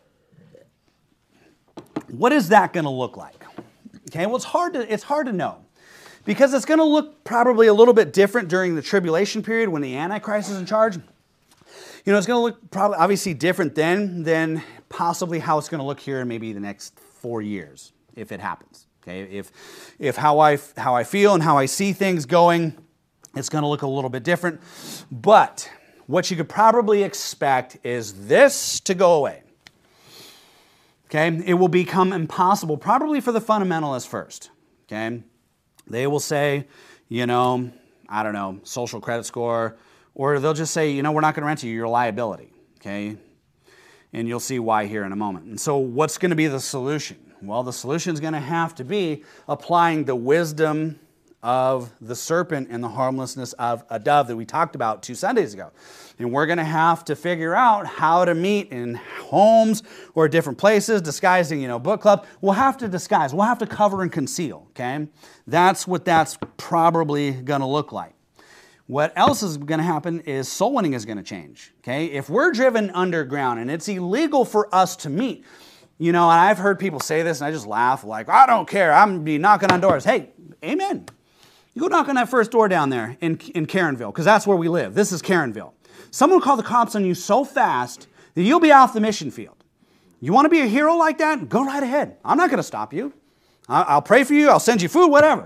What is that going to look like? Okay, well, it's hard to, it's hard to know. Because it's going to look probably a little bit different during the tribulation period when the Antichrist is in charge. You know, it's going to look probably obviously different then than possibly how it's going to look here in maybe the next four years, if it happens. Okay, if if how I how I feel and how I see things going, it's going to look a little bit different. But what you could probably expect is this to go away. Okay, it will become impossible, probably for the fundamentalists first. Okay. They will say, you know, I don't know, social credit score, or they'll just say, you know, we're not going to rent to you, you're a liability, okay? And you'll see why here in a moment. And so what's going to be the solution? Well, the solution is going to have to be applying the wisdom of the serpent and the harmlessness of a dove that we talked about two Sundays ago. And we're going to have to figure out how to meet in homes or different places, disguising, you know, book club. We'll have to disguise. We'll have to cover and conceal, okay? That's what that's probably going to look like. What else is going to happen is soul winning is going to change, okay? If we're driven underground and it's illegal for us to meet, you know, and I've heard people say this and I just laugh like, I don't care, I'm going to be knocking on doors. Hey, amen. You go knock on that first door down there in, in Caronville, because that's where we live. This is Caronville. Someone will call the cops on you so fast that you'll be off the mission field. You want to be a hero like that? Go right ahead. I'm not going to stop you. I'll pray for you. I'll send you food, whatever.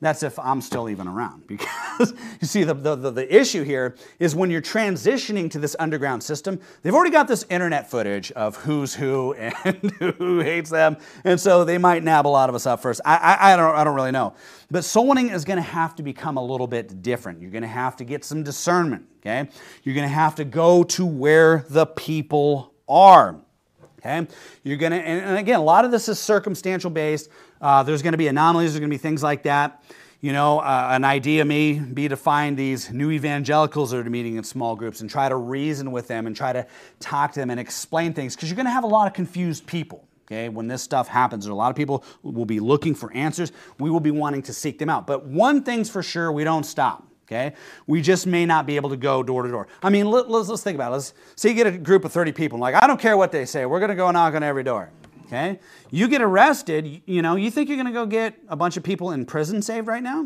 That's if I'm still even around. Because you see, the, the, the, the issue here is when you're transitioning to this underground system, they've already got this internet footage of who's who and who hates them. And so they might nab a lot of us up first. I, I, I, don't, I don't really know. But soul winning is going to have to become a little bit different. You're going to have to get some discernment. Okay? You're going to have to go to where the people are. Okay? You're going to, and again, a lot of this is circumstantial based. Uh, there's going to be anomalies. There's going to be things like that. You know, uh, an idea may be to find these new evangelicals that are meeting in small groups and try to reason with them and try to talk to them and explain things, because you're going to have a lot of confused people. Okay, when this stuff happens, a lot of people will be looking for answers. We will be wanting to seek them out. But one thing's for sure, we don't stop. Okay, we just may not be able to go door to door. I mean, let, let's let's think about it. Let's say you get a group of thirty people. Like, I don't care what they say. We're going to go knock on every door. Okay, you get arrested. You know, you think you're going to go get a bunch of people in prison saved right now?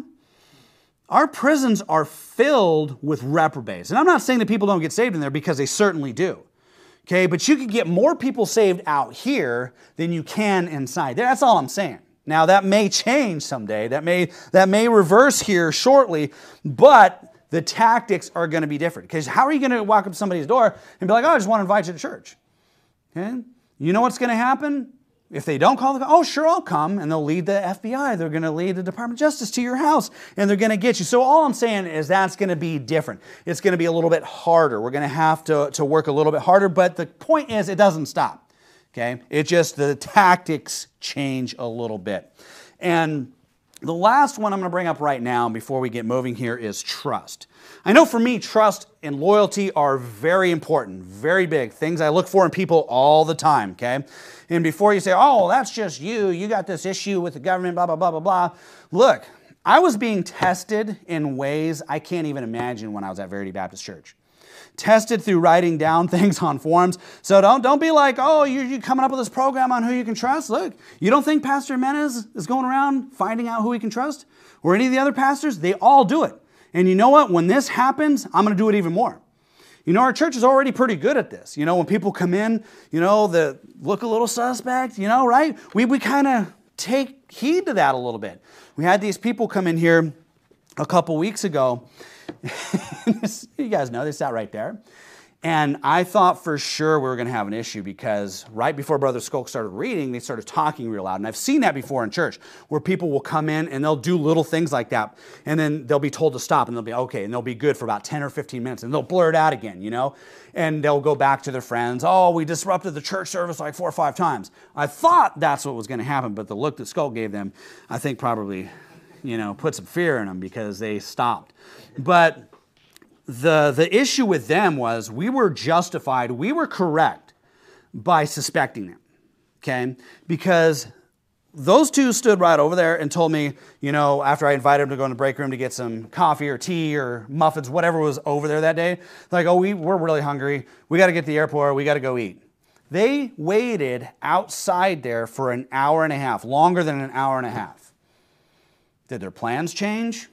Our prisons are filled with reprobates, and I'm not saying that people don't get saved in there, because they certainly do. Okay, but you could get more people saved out here than you can inside there. That's all I'm saying. Now, that may change someday. That may, that may reverse here shortly, but the tactics are going to be different. Because how are you going to walk up to somebody's door and be like, oh, I just want to invite you to church? Okay? You know what's going to happen? If they don't call the, oh, sure, I'll come, and they'll lead the F B I. They're going to lead the Department of Justice to your house, and they're going to get you. So all I'm saying is that's going to be different. It's going to be a little bit harder. We're going to have to, to work a little bit harder, but the point is it doesn't stop. Okay? It just, the tactics change a little bit. And the last one I'm going to bring up right now before we get moving here is trust. I know for me, trust and loyalty are very important, very big, things I look for in people all the time, okay? And before you say, oh, that's just you, you got this issue with the government, blah, blah, blah, blah, blah. Look, I was being tested in ways I can't even imagine when I was at Verity Baptist Church. Tested through writing down things on forums. So don't, don't be like, oh, you're, you're coming up with this program on who you can trust. Look, you don't think Pastor Jimenez is going around finding out who he can trust? Or any of the other pastors? They all do it. And you know what? When this happens, I'm going to do it even more. You know, our church is already pretty good at this. You know, when people come in, you know, that look a little suspect, you know, right? We, we kind of take heed to that a little bit. We had these people come in here a couple weeks ago. You guys know, they sat right there. And I thought for sure we were going to have an issue, because right before Brother Skolk started reading, they started talking real loud. And I've seen that before in church, where people will come in and they'll do little things like that. And then they'll be told to stop, and they'll be okay. And they'll be good for about ten or fifteen minutes. And they'll blur it out again, you know. And they'll go back to their friends. Oh, we disrupted the church service like four or five times. I thought that's what was going to happen. But the look that Skolk gave them, I think probably, you know, put some fear in them, because they stopped. But The, the issue with them was we were justified, we were correct by suspecting them, okay? Because those two stood right over there and told me, you know, after I invited them to go in the break room to get some coffee or tea or muffins, whatever was over there that day, like, oh, we, we're really hungry. We got to get to the airport. We got to go eat. They waited outside there for an hour and a half, longer than an hour and a half. Did their plans change?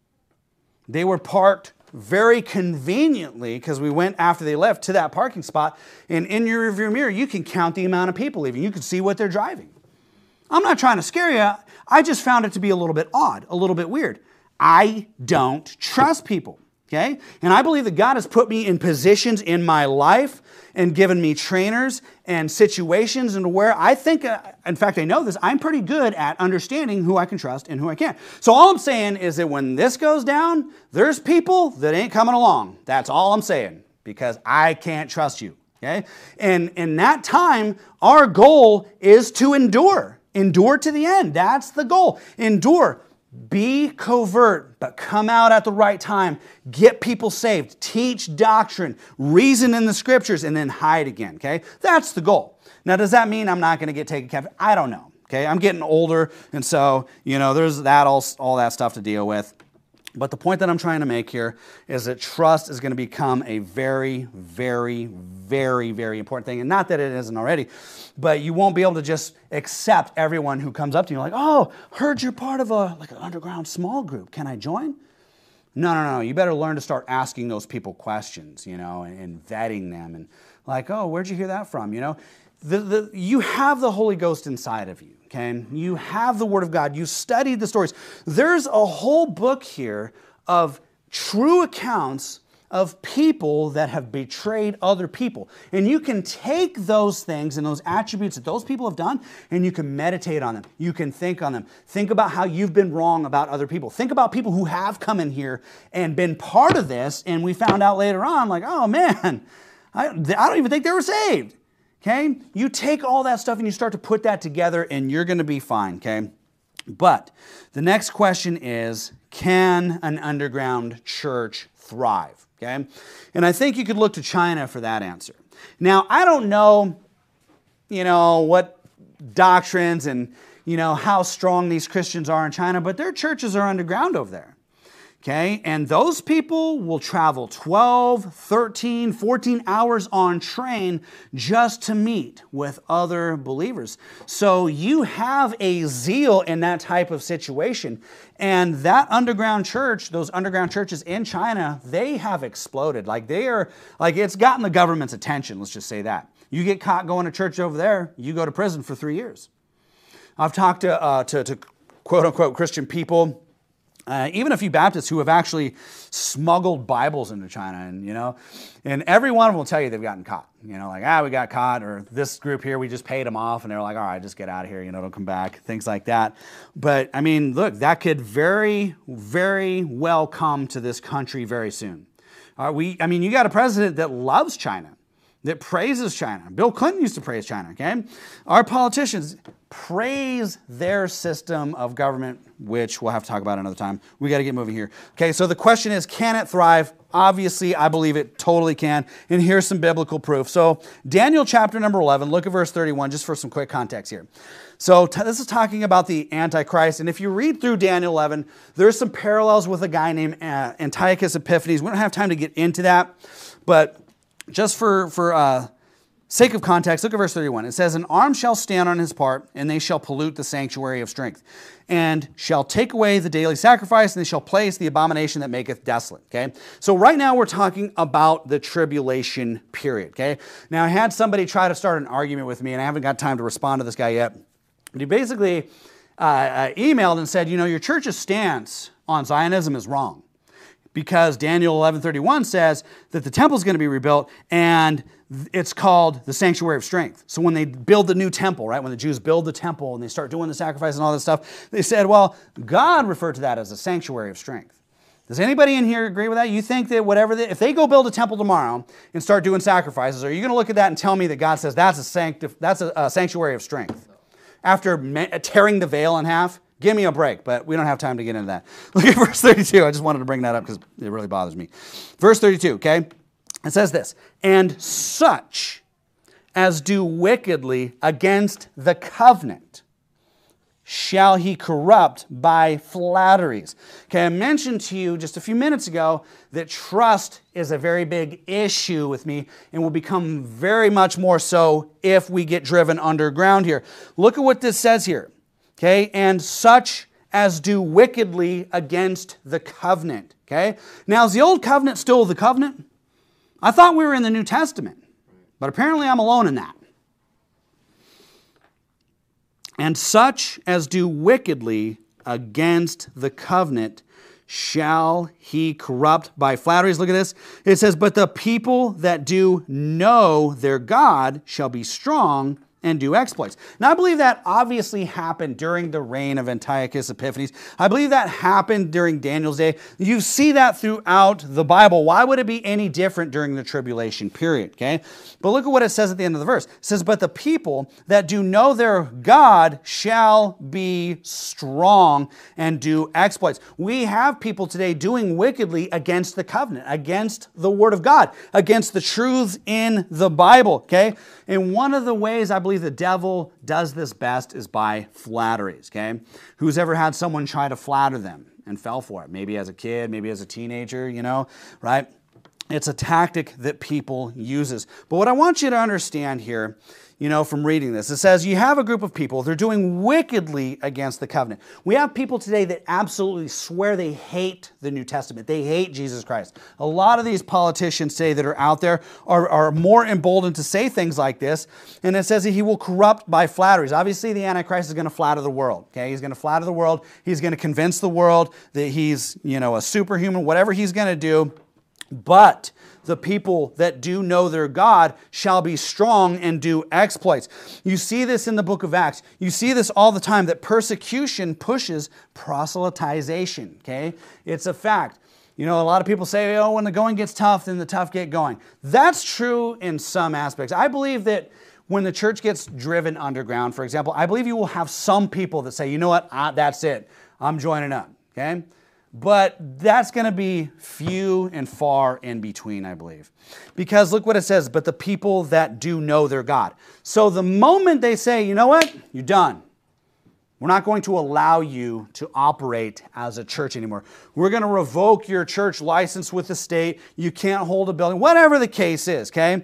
They were parked very conveniently, because we went after they left to that parking spot, and in your rearview mirror you can count the amount of people leaving. You can see what they're driving. I'm not trying to scare you. I just found it to be a little bit odd, a little bit weird. I don't trust people, okay? And I believe that God has put me in positions in my life and given me trainers and situations, and where I think, uh, in fact, I know this, I'm pretty good at understanding who I can trust and who I can't. So all I'm saying is that when this goes down, there's people that ain't coming along. That's all I'm saying, because I can't trust you, okay? And in that time, our goal is to endure. Endure to the end. That's the goal. Endure. Be covert, but come out at the right time. Get people saved. Teach doctrine. Reason in the scriptures, and then hide again, okay? That's the goal. Now, does that mean I'm not going to get taken captive? I don't know, okay? I'm getting older, and so, you know, there's that all, all that stuff to deal with. But the point that I'm trying to make here is that trust is going to become a very, very, very, very important thing. And not that it isn't already, but you won't be able to just accept everyone who comes up to you like, oh, heard you're part of a like an underground small group. Can I join? No, no, no. You better learn to start asking those people questions, you know, and, and vetting them. And like, oh, where'd you hear that from? You know, the, the, you have the Holy Ghost inside of you, okay? You have the Word of God. You studied the stories. There's a whole book here of true accounts of people that have betrayed other people. And you can take those things and those attributes that those people have done, and you can meditate on them. You can think on them. Think about how you've been wrong about other people. Think about people who have come in here and been part of this, and we found out later on, like, oh man, I, I don't even think they were saved. Okay? You take all that stuff and you start to put that together, and you're going to be fine, okay? But the next question is, can an underground church thrive? Okay? And I think you could look to China for that answer. Now, I don't know, you know, what doctrines and, you know, how strong these Christians are in China, but their churches are underground over there. Okay? And those people will travel twelve, thirteen, fourteen hours on train just to meet with other believers. So you have a zeal in that type of situation. And that underground church, those underground churches in China, they have exploded. Like they are, like it's gotten the government's attention, let's just say that. You get caught going to church over there, you go to prison for three years. I've talked to, uh, to, to quote unquote Christian people, Uh, even a few Baptists who have actually smuggled Bibles into China, and you know, and every one of them will tell you they've gotten caught. You know, like, ah, we got caught, or this group here, we just paid them off, and they're like, all right, just get out of here, you know, don't come back, things like that. But, I mean, look, that could very, very well come to this country very soon. Uh, we, I mean, you got a president that loves China, that praises China. Bill Clinton used to praise China, okay? Our politicians praise their system of government, which we'll have to talk about another time. We got to get moving here. Okay, so the question is, can it thrive? Obviously, I believe it totally can. And here's some biblical proof. So Daniel chapter number eleven, look at verse thirty-one, just for some quick context here. So t- this is talking about the Antichrist. And if you read through Daniel eleven, there's some parallels with a guy named uh, Antiochus Epiphanes. We don't have time to get into that, but just for, for uh, sake of context, look at verse thirty-one. It says, an arm shall stand on his part, and they shall pollute the sanctuary of strength, and shall take away the daily sacrifice, and they shall place the abomination that maketh desolate. Okay? So right now we're talking about the tribulation period. Okay? Now I had somebody try to start an argument with me, and I haven't got time to respond to this guy yet. But he basically uh, uh, emailed and said, you know, your church's stance on Zionism is wrong, because Daniel eleven thirty-one says that the temple is going to be rebuilt, and it's called the sanctuary of strength. So when they build the new temple, right, when the Jews build the temple and they start doing the sacrifice and all this stuff, they said, well, God referred to that as a sanctuary of strength. Does anybody in here agree with that? You think that whatever, they, if they go build a temple tomorrow and start doing sacrifices, are you going to look at that and tell me that God says that's a, sancti- that's a, a sanctuary of strength? After ma- tearing the veil in half? Give me a break, but we don't have time to get into that. Look at verse thirty-two. I just wanted to bring that up because it really bothers me. Verse thirty-two, okay? It says this, and such as do wickedly against the covenant shall he corrupt by flatteries. Okay, I mentioned to you just a few minutes ago that trust is a very big issue with me and will become very much more so if we get driven underground here. Look at what this says here. Okay, and such as do wickedly against the covenant. Okay, now is the old covenant still the covenant? I thought we were in the New Testament, but apparently I'm alone in that. And such as do wickedly against the covenant shall he corrupt by flatteries. Look at this. It says, but the people that do know their God shall be strong and do exploits. Now, I believe that obviously happened during the reign of Antiochus Epiphanes. I believe that happened during Daniel's day. You see that throughout the Bible. Why would it be any different during the tribulation period? Okay, but look at what it says at the end of the verse. It says, but the people that do know their God shall be strong and do exploits. We have people today doing wickedly against the covenant, against the Word of God, against the truths in the Bible. Okay, and one of the ways I believe the devil does this best is by flatteries, okay? Who's ever had someone try to flatter them and fell for it? Maybe as a kid, maybe as a teenager, you know, right? It's a tactic that people uses. But what I want you to understand here, you know, from reading this, it says you have a group of people, they're doing wickedly against the covenant. We have people today that absolutely swear they hate the New Testament. They hate Jesus Christ. A lot of these politicians say that are out there are, are more emboldened to say things like this. And it says that he will corrupt by flatteries. Obviously, the Antichrist is going to flatter the world. Okay, he's going to flatter the world. He's going to convince the world that he's, you know, a superhuman, whatever he's going to do. But the people that do know their God shall be strong and do exploits. You see this in the book of Acts. You see this all the time, that persecution pushes proselytization, okay? It's a fact. You know, a lot of people say, oh, when the going gets tough, then the tough get going. That's true in some aspects. I believe that when the church gets driven underground, for example, I believe you will have some people that say, you know what, ah, that's it. I'm joining up, okay? But that's going to be few and far in between, I believe. Because look what it says, but the people that do know their God. So the moment they say, you know what, you're done. We're not going to allow you to operate as a church anymore. We're going to revoke your church license with the state. You can't hold a building, whatever the case is, okay?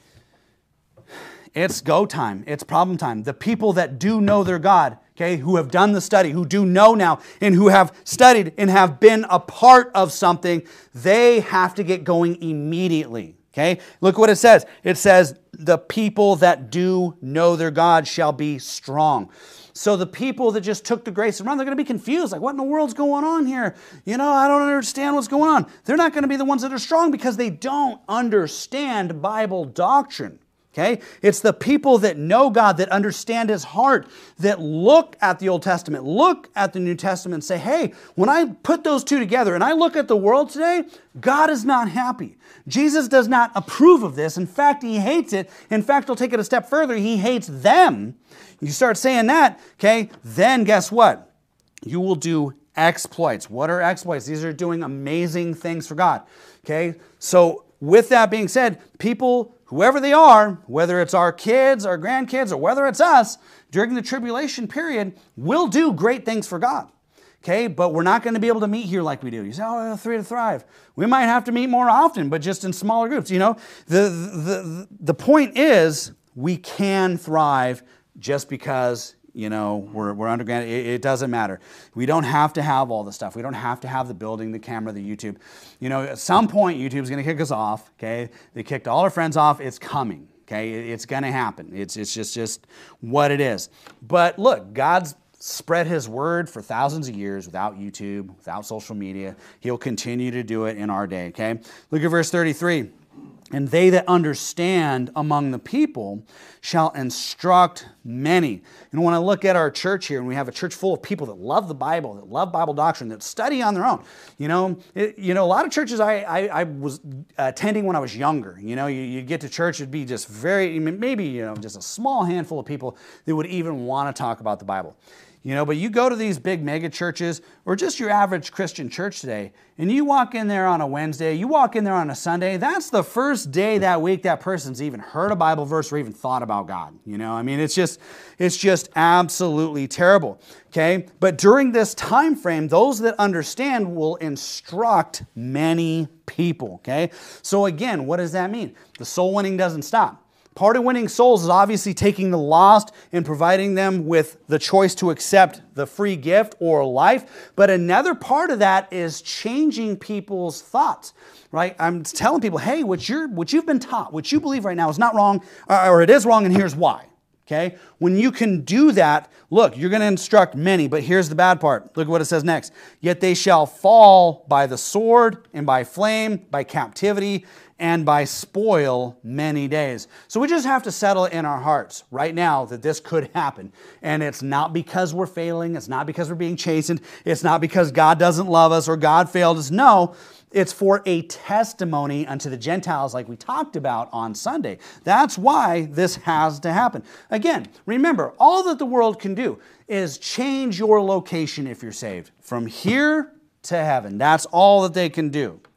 It's go time. It's problem time. The people that do know their God, okay, who have done the study, who do know now, and who have studied and have been a part of something, they have to get going immediately, okay? Look what it says. It says, the people that do know their God shall be strong. So the people that just took the grace and run, they're going to be confused. Like, what in the world's going on here? You know, I don't understand what's going on. They're not going to be the ones that are strong because they don't understand Bible doctrine. Okay? It's the people that know God, that understand His heart, that look at the Old Testament, look at the New Testament and say, hey, when I put those two together and I look at the world today, God is not happy. Jesus does not approve of this. In fact, He hates it. In fact, I'll take it a step further. He hates them. You start saying that, okay, then guess what? You will do exploits. What are exploits? These are doing amazing things for God. Okay? So with that being said, people, whoever they are, whether it's our kids, our grandkids, or whether it's us, during the tribulation period, will do great things for God. Okay, but we're not going to be able to meet here like we do. You say, oh, three to thrive. We might have to meet more often, but just in smaller groups. You know, the, the, the point is we can thrive just because, you know, we're, we're underground. It, it doesn't matter. We don't have to have all the stuff. We don't have to have the building, the camera, the YouTube. You know, at some point, YouTube's going to kick us off, okay? They kicked all our friends off. It's coming, okay? It, it's going to happen. It's, it's just, just what it is. But look, God's spread His word for thousands of years without YouTube, without social media. He'll continue to do it in our day, okay? Look at verse thirty-three. And they that understand among the people shall instruct many. And when I look at our church here, and we have a church full of people that love the Bible, that love Bible doctrine, that study on their own. You know, it, you know, a lot of churches I, I, I was attending when I was younger. You know, you, you get to church, it'd be just very, maybe, you know, just a small handful of people that would even want to talk about the Bible. You know, but you go to these big mega churches or just your average Christian church today, and you walk in there on a Wednesday, you walk in there on a Sunday, that's the first day that week that person's even heard a Bible verse or even thought about God. You know, I mean, it's just, it's just absolutely terrible. Okay, but during this time frame, those that understand will instruct many people. Okay, so again, what does that mean? The soul winning doesn't stop. Part of winning souls is obviously taking the lost and providing them with the choice to accept the free gift or life. But another part of that is changing people's thoughts, right? I'm telling people, hey, what, you're, what you've been taught, what you believe right now is not wrong, or it is wrong, and here's why. Okay? When you can do that, look, you're going to instruct many, but here's the bad part. Look at what it says next. Yet they shall fall by the sword and by flame, by captivity, and by spoil many days. So we just have to settle in our hearts right now that this could happen. And it's not because we're failing. It's not because we're being chastened. It's not because God doesn't love us or God failed us. No, it's for a testimony unto the Gentiles like we talked about on Sunday. That's why this has to happen. Again, remember, all that the world can do is change your location if you're saved. From here to heaven. That's all that they can do.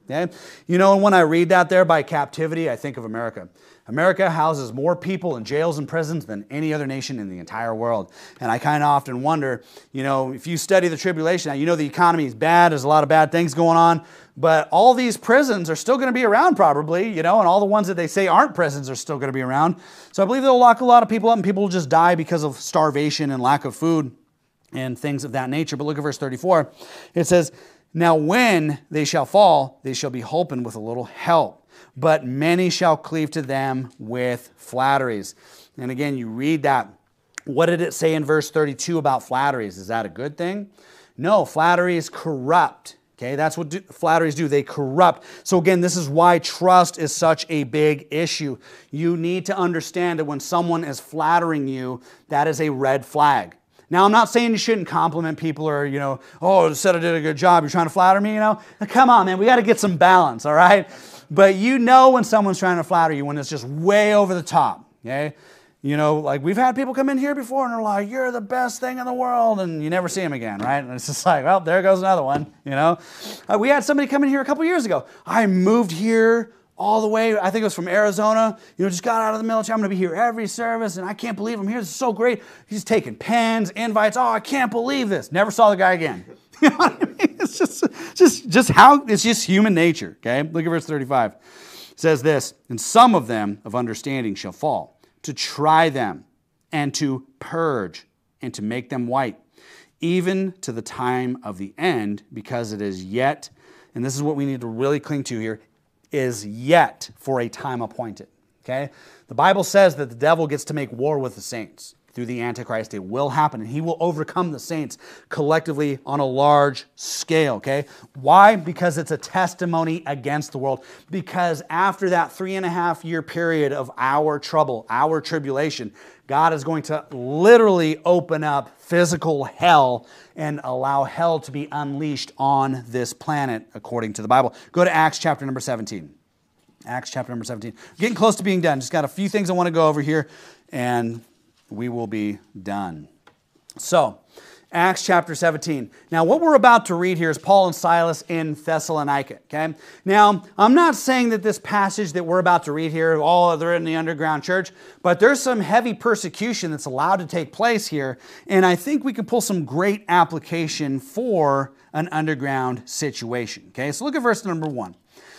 Okay? You know, and when I read that there by captivity, I think of America. America houses more people in jails and prisons than any other nation in the entire world. And I kind of often wonder, you know, if you study the tribulation, now you know the economy is bad, there's a lot of bad things going on, but all these prisons are still going to be around probably, you know, and all the ones that they say aren't prisons are still going to be around. So I believe they'll lock a lot of people up and people will just die because of starvation and lack of food and things of that nature. But look at verse thirty-four. It says, now when they shall fall, they shall be holpen with a little help. But many shall cleave to them with flatteries. And again, you read that. What did it say in verse thirty-two about flatteries? Is that a good thing? No, flatteries corrupt. Okay, that's what do, flatteries do. They corrupt. So again, this is why trust is such a big issue. You need to understand that when someone is flattering you, that is a red flag. Now, I'm not saying you shouldn't compliment people or, you know, oh, said I did a good job. You're trying to flatter me, you know? Now, come on, man. We got to get some balance, all right? But you know when someone's trying to flatter you, when it's just way over the top, okay? You know, like we've had people come in here before and they're like, you're the best thing in the world, and you never see them again, right? And it's just like, well, there goes another one, you know? Uh, we had somebody come in here a couple years ago. I moved here all the way, I think it was from Arizona, you know, just got out of the military. I'm going to be here every service, and I can't believe I'm here. This is so great. He's taking pens, invites. Oh, I can't believe this. Never saw the guy again. You know what I mean? It's just, just, just how, it's just human nature, okay? Look at verse thirty-five. It says this, and some of them of understanding shall fall, to try them, and to purge, and to make them white, even to the time of the end, because it is yet, and this is what we need to really cling to here, is yet for a time appointed. Okay? The Bible says that the devil gets to make war with the saints through the Antichrist. It will happen, and he will overcome the saints collectively on a large scale. Okay? Why? Because it's a testimony against the world. Because after that three and a half year period of our trouble, our tribulation, God is going to literally open up physical hell and allow hell to be unleashed on this planet, according to the Bible. Go to Acts chapter number seventeen. Acts chapter number seventeen. Getting close to being done. Just got a few things I want to go over here, and we will be done. So, Acts chapter seventeen. Now, what we're about to read here is Paul and Silas in Thessalonica, okay? Now, I'm not saying that this passage that we're about to read here, all they're in the underground church, but there's some heavy persecution that's allowed to take place here, and I think we can pull some great application for an underground situation, okay? So look at verse number one.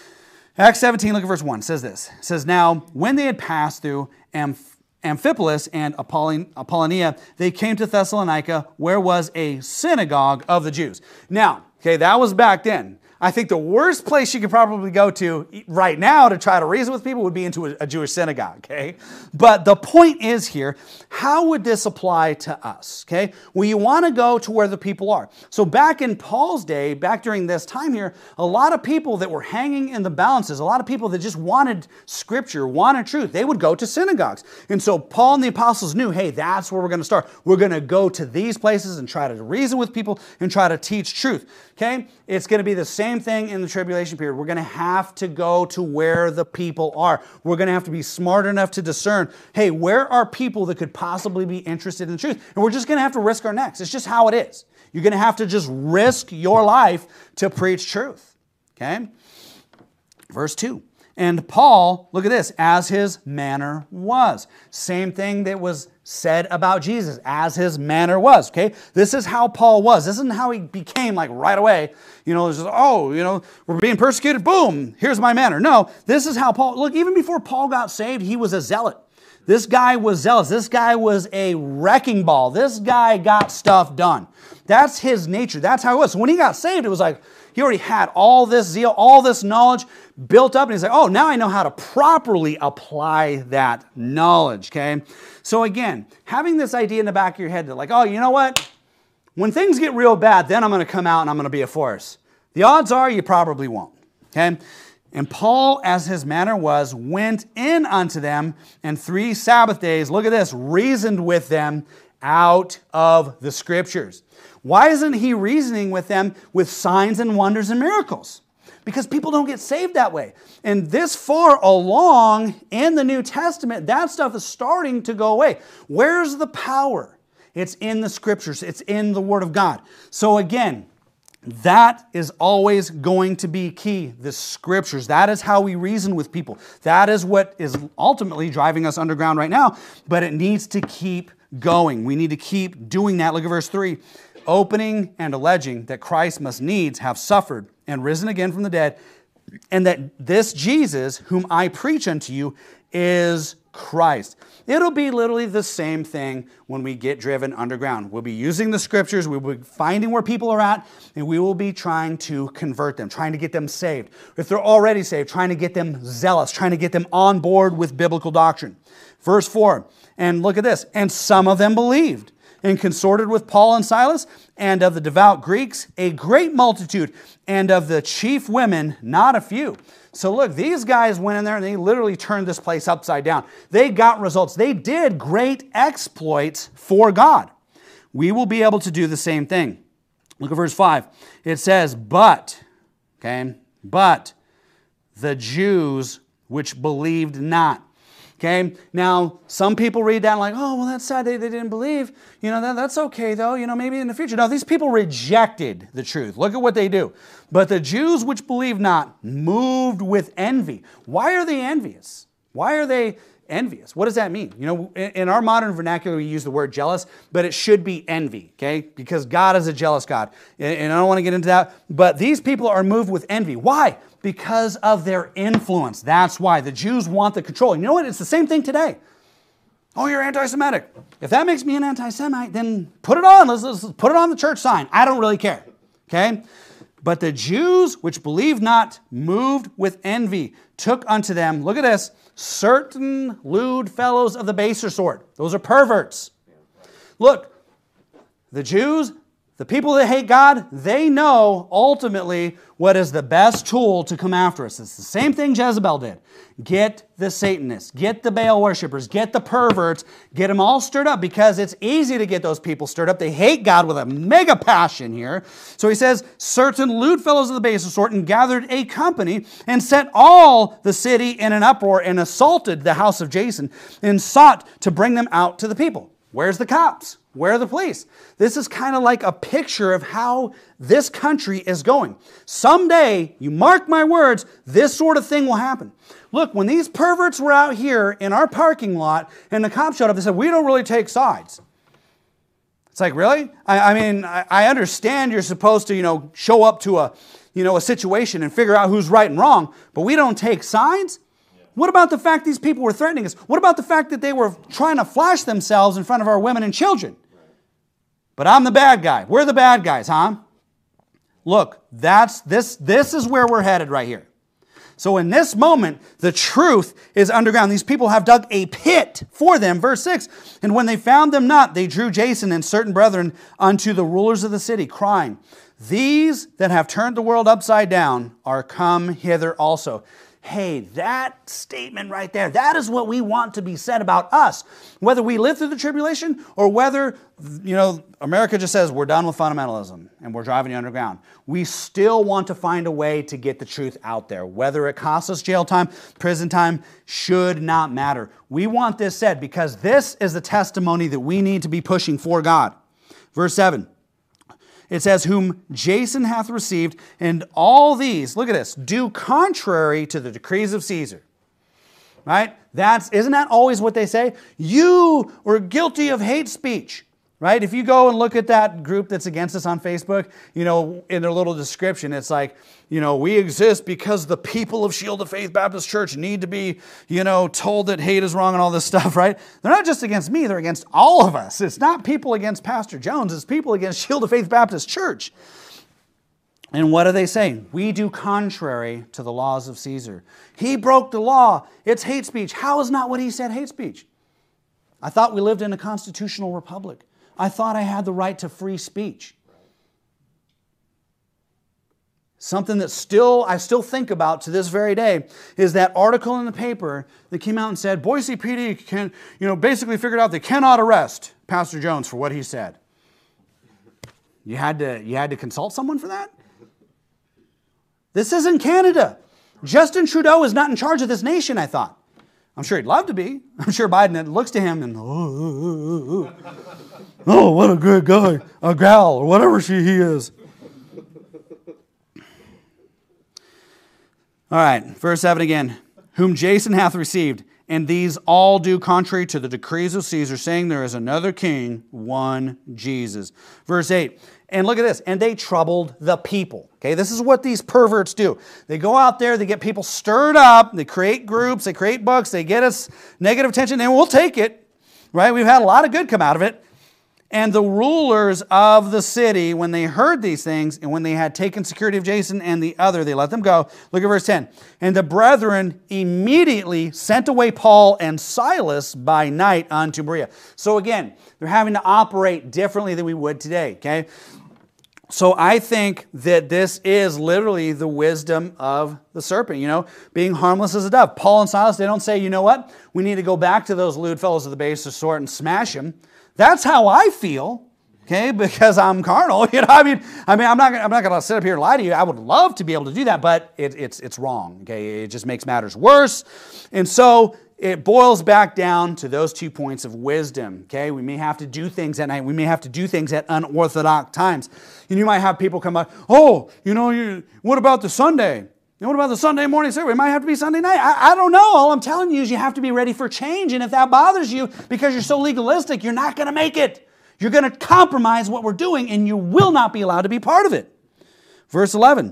Acts seventeen, look at verse one. It says this. It says, now, when they had passed through Amph- Amphipolis and Apollon- Apollonia, they came to Thessalonica, where was a synagogue of the Jews. Now, okay, that was back then. I think the worst place you could probably go to right now to try to reason with people would be into a, a Jewish synagogue, okay? But the point is here, how would this apply to us, okay? Well, you want to go to where the people are. So back in Paul's day, back during this time here, a lot of people that were hanging in the balances, a lot of people that just wanted scripture, wanted truth, they would go to synagogues. And so Paul and the apostles knew, hey, that's where we're going to start. We're going to go to these places and try to reason with people and try to teach truth, okay? It's going to be the same Same thing in the tribulation period. We're going to have to go to where the people are. We're going to have to be smart enough to discern, hey, where are people that could possibly be interested in the truth? And we're just going to have to risk our necks. It's just how it is. You're going to have to just risk your life to preach truth. Okay? Verse two. And Paul, look at this, as his manner was. Same thing that was said about Jesus, as his manner was, okay? This is how Paul was. This isn't how he became like right away. You know, it's just, oh, you know, we're being persecuted, boom, here's my manner. No, this is how Paul, look, even before Paul got saved, he was a zealot. This guy was zealous. This guy was a wrecking ball. This guy got stuff done. That's his nature. That's how it was. So when he got saved, it was like, he already had all this zeal, all this knowledge built up. And he's like, oh, now I know how to properly apply that knowledge, okay? So again, having this idea in the back of your head that like, oh, you know what? When things get real bad, then I'm going to come out and I'm going to be a force. The odds are you probably won't, okay? And Paul, as his manner was, went in unto them, and three Sabbath days, look at this, reasoned with them out of the Scriptures. Why isn't he reasoning with them with signs and wonders and miracles? Because people don't get saved that way. And this far along in the New Testament, that stuff is starting to go away. Where's the power? It's in the Scriptures. It's in the Word of God. So again, That is always going to be key. The Scriptures. That is how we reason with people. That is what is ultimately driving us underground right now. But it needs to keep going. We need to keep doing that. Look at verse three. Opening and alleging that Christ must needs have suffered and risen again from the dead, and that this Jesus, whom I preach unto you, is Christ. It'll be literally the same thing when we get driven underground. We'll be using the Scriptures, we'll be finding where people are at, and we will be trying to convert them, trying to get them saved. If they're already saved, trying to get them zealous, trying to get them on board with biblical doctrine. Verse four, and look at this, and some of them believed, and consorted with Paul and Silas, and of the devout Greeks a great multitude, and of the chief women not a few. So look, these guys went in there and they literally turned this place upside down. They got results. They did great exploits for God. We will be able to do the same thing. Look at verse five. It says, but, okay, but the Jews which believed not. Okay, now some people read that like, oh, well, that's sad they, they didn't believe. You know, that, that's okay though, you know, maybe in the future. No, these people rejected the truth. Look at what they do. But the Jews which believe not, moved with envy. Why are they envious? Why are they envious? What does that mean? You know, in, in our modern vernacular, we use the word jealous, but it should be envy, okay? Because God is a jealous God. And, and I don't want to get into that, but these people are moved with envy. Why? Because of their influence. That's why. The Jews want the control. You know what? It's the same thing today. Oh, you're anti-Semitic. If that makes me an anti-Semite, then put it on. Let's, let's put it on the church sign. I don't really care. Okay? But the Jews which believed not, moved with envy, took unto them, look at this, certain lewd fellows of the baser sort. Those are perverts. Look, the Jews, the people that hate God, they know ultimately what is the best tool to come after us. It's the same thing Jezebel did. Get the Satanists, get the Baal worshipers, get the perverts, get them all stirred up because it's easy to get those people stirred up. They hate God with a mega passion here. So he says, certain lewd fellows of the baser sort, and gathered a company and set all the city in an uproar and assaulted the house of Jason and sought to bring them out to the people. Where's the cops? Where are the police? This is kind of like a picture of how this country is going. Someday, you mark my words, this sort of thing will happen. Look, when these perverts were out here in our parking lot and the cops showed up, they said, we don't really take sides. It's like, really? I, I mean, I, I understand you're supposed to, you know, show up to a, you know, a situation and figure out who's right and wrong, but we don't take sides? What about the fact these people were threatening us? What about the fact that they were trying to flash themselves in front of our women and children? But I'm the bad guy. We're the bad guys, huh? Look, that's this, this is where we're headed right here. So in this moment, the truth is underground. These people have dug a pit for them. Verse six, and when they found them not, they drew Jason and certain brethren unto the rulers of the city, crying, these that have turned the world upside down are come hither also. Hey, that statement right there, that is what we want to be said about us. Whether we live through the tribulation or whether, you know, America just says we're done with fundamentalism and we're driving you underground. We still want to find a way to get the truth out there. Whether it costs us jail time, prison time, should not matter. We want this said because this is the testimony that we need to be pushing for God. Verse seven. It says, whom Jason hath received, and all these, look at this, do contrary to the decrees of Caesar. Right? That's, isn't that always what they say? You were guilty of hate speech. Right? If you go and look at that group that's against us on Facebook, you know, in their little description, it's like, you know, we exist because the people of Shield of Faith Baptist Church need to be, you know, told that hate is wrong and all this stuff, right? They're not just against me, they're against all of us. It's not people against Pastor Jones, it's people against Shield of Faith Baptist Church. And what are they saying? We do contrary to the laws of Caesar. He broke the law. It's hate speech. How is not what he said hate speech? I thought we lived in a constitutional republic. I thought I had the right to free speech. Something that still I still think about to this very day is that article in the paper that came out and said Boise P D can, you know, basically figured out they cannot arrest Pastor Jones for what he said. You had to you had to consult someone for that? This isn't Canada. Justin Trudeau is not in charge of this nation, I thought. I'm sure he'd love to be. I'm sure Biden looks to him and, oh, oh, oh, oh, what a good guy, a gal, or whatever she he is. All right, verse seven again. Whom Jason hath received, and these all do contrary to the decrees of Caesar, saying there is another king, one Jesus. Verse eight. And look at this. And they troubled the people. Okay, this is what these perverts do. They go out there, they get people stirred up, they create groups, they create books, they get us negative attention, and we'll take it. Right? We've had a lot of good come out of it. And the rulers of the city, when they heard these things, and when they had taken security of Jason and the other, they let them go. Look at verse ten. And the brethren immediately sent away Paul and Silas by night unto Berea. So again, they're having to operate differently than we would today, okay? So I think that this is literally the wisdom of the serpent, you know, being harmless as a dove. Paul and Silas, they don't say, you know what, we need to go back to those lewd fellows of the baser sort and smash them. That's how I feel, okay, because I'm carnal. You know, I mean, I mean, I'm not, I'm not going to sit up here and lie to you. I would love to be able to do that, but it, it's, it's wrong. Okay, it just makes matters worse, and so it boils back down to those two points of wisdom. Okay, we may have to do things at night. We may have to do things at unorthodox times. And you might have people come up. Oh, you know, you, what about the Sunday? And what about the Sunday morning service? It might have to be Sunday night. I, I don't know. All I'm telling you is you have to be ready for change. And if that bothers you because you're so legalistic, you're not going to make it. You're going to compromise what we're doing, and you will not be allowed to be part of it. Verse eleven.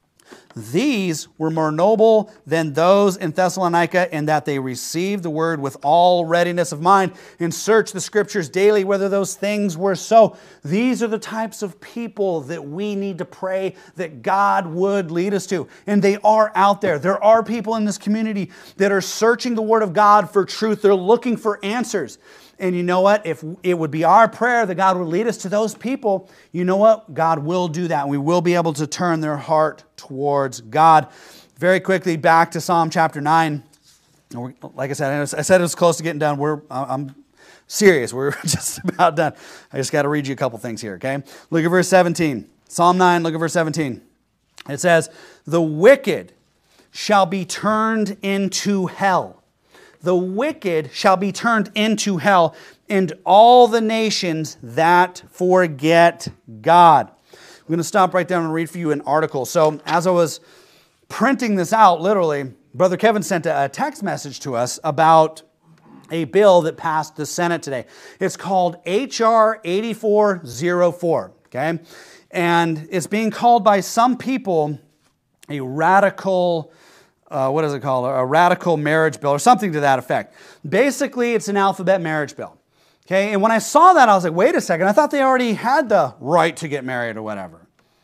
These were more noble than those in Thessalonica, in that they received the word with all readiness of mind and searched the scriptures daily whether those things were so. These are the types of people that we need to pray that God would lead us to. And they are out there. There are people in this community that are searching the word of God for truth. They're looking for answers. And you know what? If it would be our prayer that God would lead us to those people, you know what? God will do that. And we will be able to turn their heart towards God. Very quickly, back to Psalm chapter nine. Like I said, I said it was close to getting done. We're, I'm serious. We're just about done. I just got to read you a couple things here, okay? Look at verse seventeen. Psalm nine, look at verse seventeen. It says, the wicked shall be turned into hell. The wicked shall be turned into hell, and all the nations that forget God. I'm going to stop right there and read for you an article. So as I was printing this out, literally, Brother Kevin sent a text message to us about a bill that passed the Senate today. It's called H R eighty-four oh four, okay? And it's being called by some people a radical Uh, what is it called? A radical marriage bill or something to that effect. Basically, it's an alphabet marriage bill. Okay, and when I saw that, I was like, wait a second, I thought they already had the right to get married or whatever.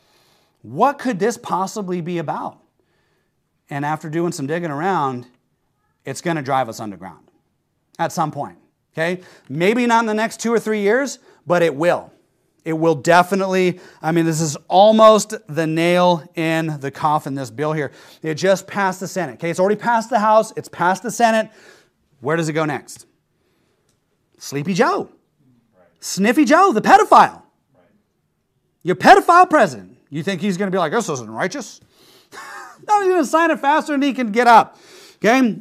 What could this possibly be about? And after doing some digging around, it's going to drive us underground at some point. Okay, maybe not in the next two or three years, but it will. It will definitely, I mean, this is almost the nail in the coffin, this bill here. It just passed the Senate. Okay, it's already passed the House. It's passed the Senate. Where does it go next? Sleepy Joe. Right. Sniffy Joe, the pedophile. Right. Your pedophile president. You think he's going to be like, this isn't righteous? No, he's going to sign it faster than he can get up. Okay?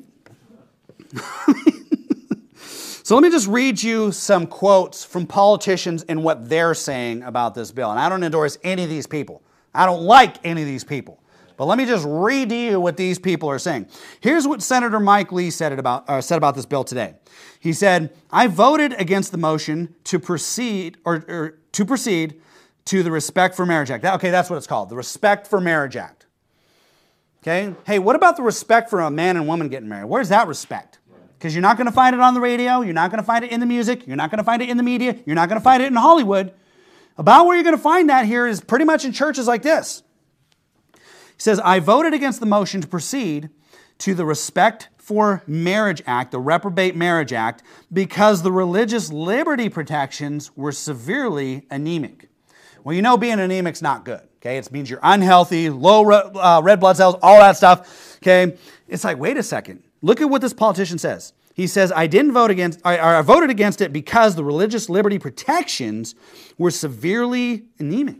So let me just read you some quotes from politicians and what they're saying about this bill. And I don't endorse any of these people. I don't like any of these people. But let me just read to you what these people are saying. Here's what Senator Mike Lee said, it about, uh, said about this bill today. He said, I voted against the motion to proceed or, or to proceed to the Respect for Marriage Act. Okay, that's what it's called, the Respect for Marriage Act. Okay? Hey, what about the respect for a man and woman getting married? Where's that respect? Because you're not going to find it on the radio. You're not going to find it in the music. You're not going to find it in the media. You're not going to find it in Hollywood. About where you're going to find that here is pretty much in churches like this. He says, I voted against the motion to proceed to the Respect for Marriage Act, the Reprobate Marriage Act, because the religious liberty protections were severely anemic. Well, you know being anemic is not good. Okay, it means you're unhealthy, low uh, red blood cells, all that stuff. Okay, it's like, wait a second. Look at what this politician says. He says, I didn't vote against, I, I voted against it because the religious liberty protections were severely anemic.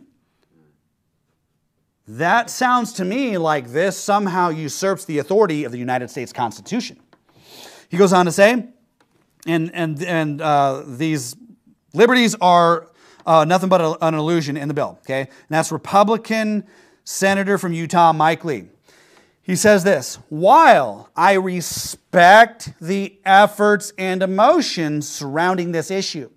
That sounds to me like this somehow usurps the authority of the United States Constitution. He goes on to say, and, and, and uh, these liberties are uh, nothing but a, an illusion in the bill. Okay, and that's Republican Senator from Utah, Mike Lee. He says this, while I respect the efforts and emotions surrounding this issue.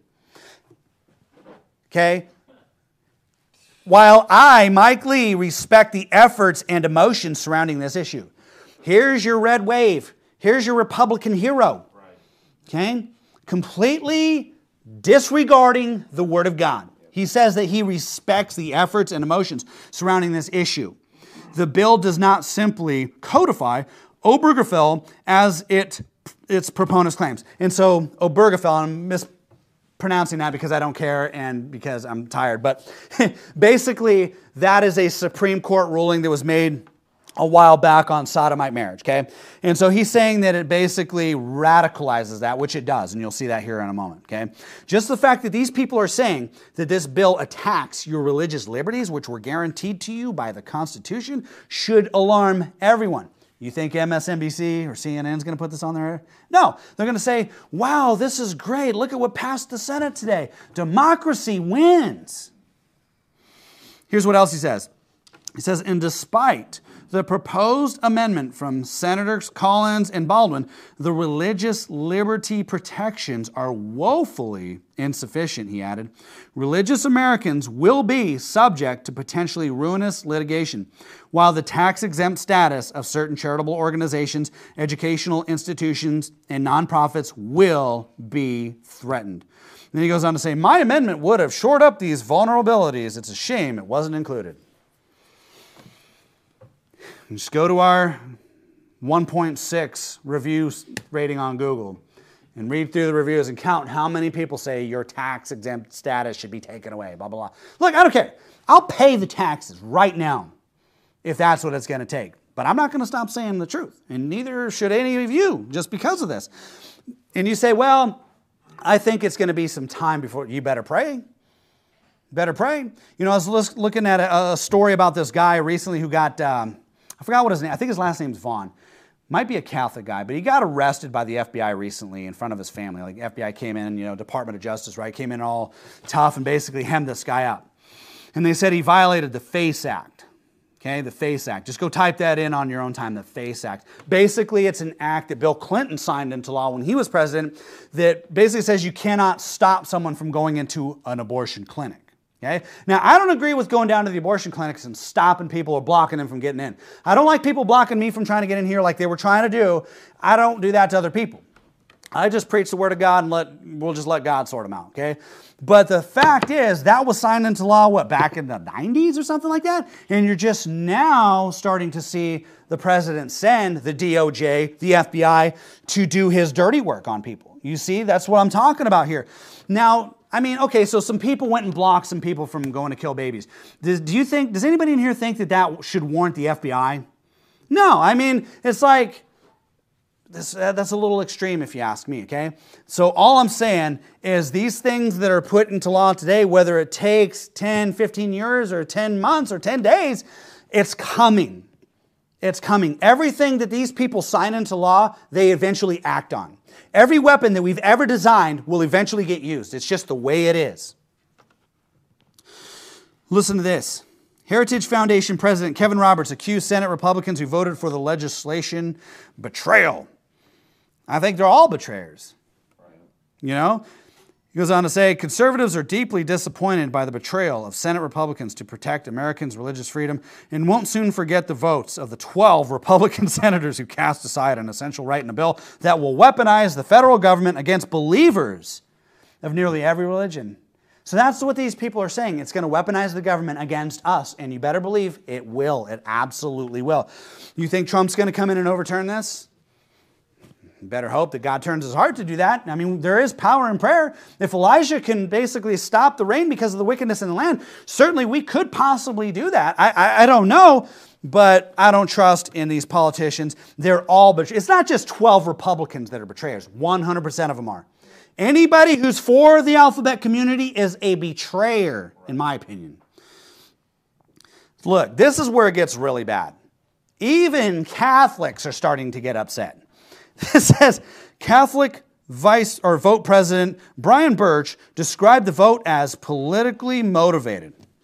Okay? While I, Mike Lee, respect the efforts and emotions surrounding this issue. Here's your red wave. Here's your Republican hero. Okay? Completely disregarding the Word of God. He says that he respects the efforts and emotions surrounding this issue. The bill does not simply codify Obergefell as it its proponents claims. And so Obergefell, I'm mispronouncing that because I don't care and because I'm tired, but basically that is a Supreme Court ruling that was made a while back on sodomite marriage, okay? And so he's saying that it basically radicalizes that, which it does, and you'll see that here in a moment, okay? Just the fact that these people are saying that this bill attacks your religious liberties, which were guaranteed to you by the Constitution, should alarm everyone. You think M S N B C or C N N is going to put this on there? No, they're going to say, wow, this is great. Look at what passed the Senate today. Democracy wins. Here's what else he says. He says, and despite the proposed amendment from Senators Collins and Baldwin, the religious liberty protections are woefully insufficient, he added. Religious Americans will be subject to potentially ruinous litigation, while the tax-exempt status of certain charitable organizations, educational institutions, and nonprofits will be threatened. Then he goes on to say, my amendment would have shored up these vulnerabilities. It's a shame it wasn't included. Just go to our one point six review rating on Google and read through the reviews and count how many people say your tax-exempt status should be taken away, blah, blah, blah. Look, I don't care. I'll pay the taxes right now if that's what it's going to take. But I'm not going to stop saying the truth, and neither should any of you just because of this. And you say, well, I think it's going to be some time before. You better pray. Better pray. You know, I was looking at a, a story about this guy recently who got... Um, I forgot what his name, I think his last name's Vaughn. Might be a Catholic guy, but he got arrested by the F B I recently in front of his family. Like, F B I came in, you know, Department of Justice, right? Came in all tough and basically hemmed this guy up. And they said he violated the FACE Act. Okay, the FACE Act. Just go type that in on your own time, the FACE Act. Basically, it's an act that Bill Clinton signed into law when he was president that basically says you cannot stop someone from going into an abortion clinic. Okay? Now, I don't agree with going down to the abortion clinics and stopping people or blocking them from getting in. I don't like people blocking me from trying to get in here like they were trying to do. I don't do that to other people. I just preach the Word of God and let we'll just let God sort them out, okay? But the fact is, that was signed into law, what, back in the nineties or something like that? And you're just now starting to see the president send the D O J, the F B I, to do his dirty work on people. You see, that's what I'm talking about here. Now, I mean, okay, so some people went and blocked some people from going to kill babies. Does, do you think, does anybody in here think that that should warrant the F B I? No, I mean, it's like, this, uh, that's a little extreme if you ask me, okay? So all I'm saying is these things that are put into law today, whether it takes ten, fifteen years or ten months or ten days, it's coming. It's coming. Everything that these people sign into law, they eventually act on. Every weapon that we've ever designed will eventually get used. It's just the way it is. Listen to this. Heritage Foundation President Kevin Roberts accused Senate Republicans who voted for the legislation betrayal. I think they're all betrayers. You know? He goes on to say, conservatives are deeply disappointed by the betrayal of Senate Republicans to protect Americans' religious freedom and won't soon forget the votes of the twelve Republican senators who cast aside an essential right in a bill that will weaponize the federal government against believers of nearly every religion. So that's what these people are saying. It's going to weaponize the government against us, and you better believe it will. It absolutely will. You think Trump's going to come in and overturn this? You better hope that God turns his heart to do that. I mean, there is power in prayer. If Elijah can basically stop the rain because of the wickedness in the land, certainly we could possibly do that. I, I, I don't know, but I don't trust in these politicians. They're all betrayers. It's not just twelve Republicans that are betrayers. one hundred percent of them are. Anybody who's for the alphabet community is a betrayer, in my opinion. Look, this is where it gets really bad. Even Catholics are starting to get upset. It says, Catholic Vice or Vote President Brian Birch described the vote as politically motivated. Oh, you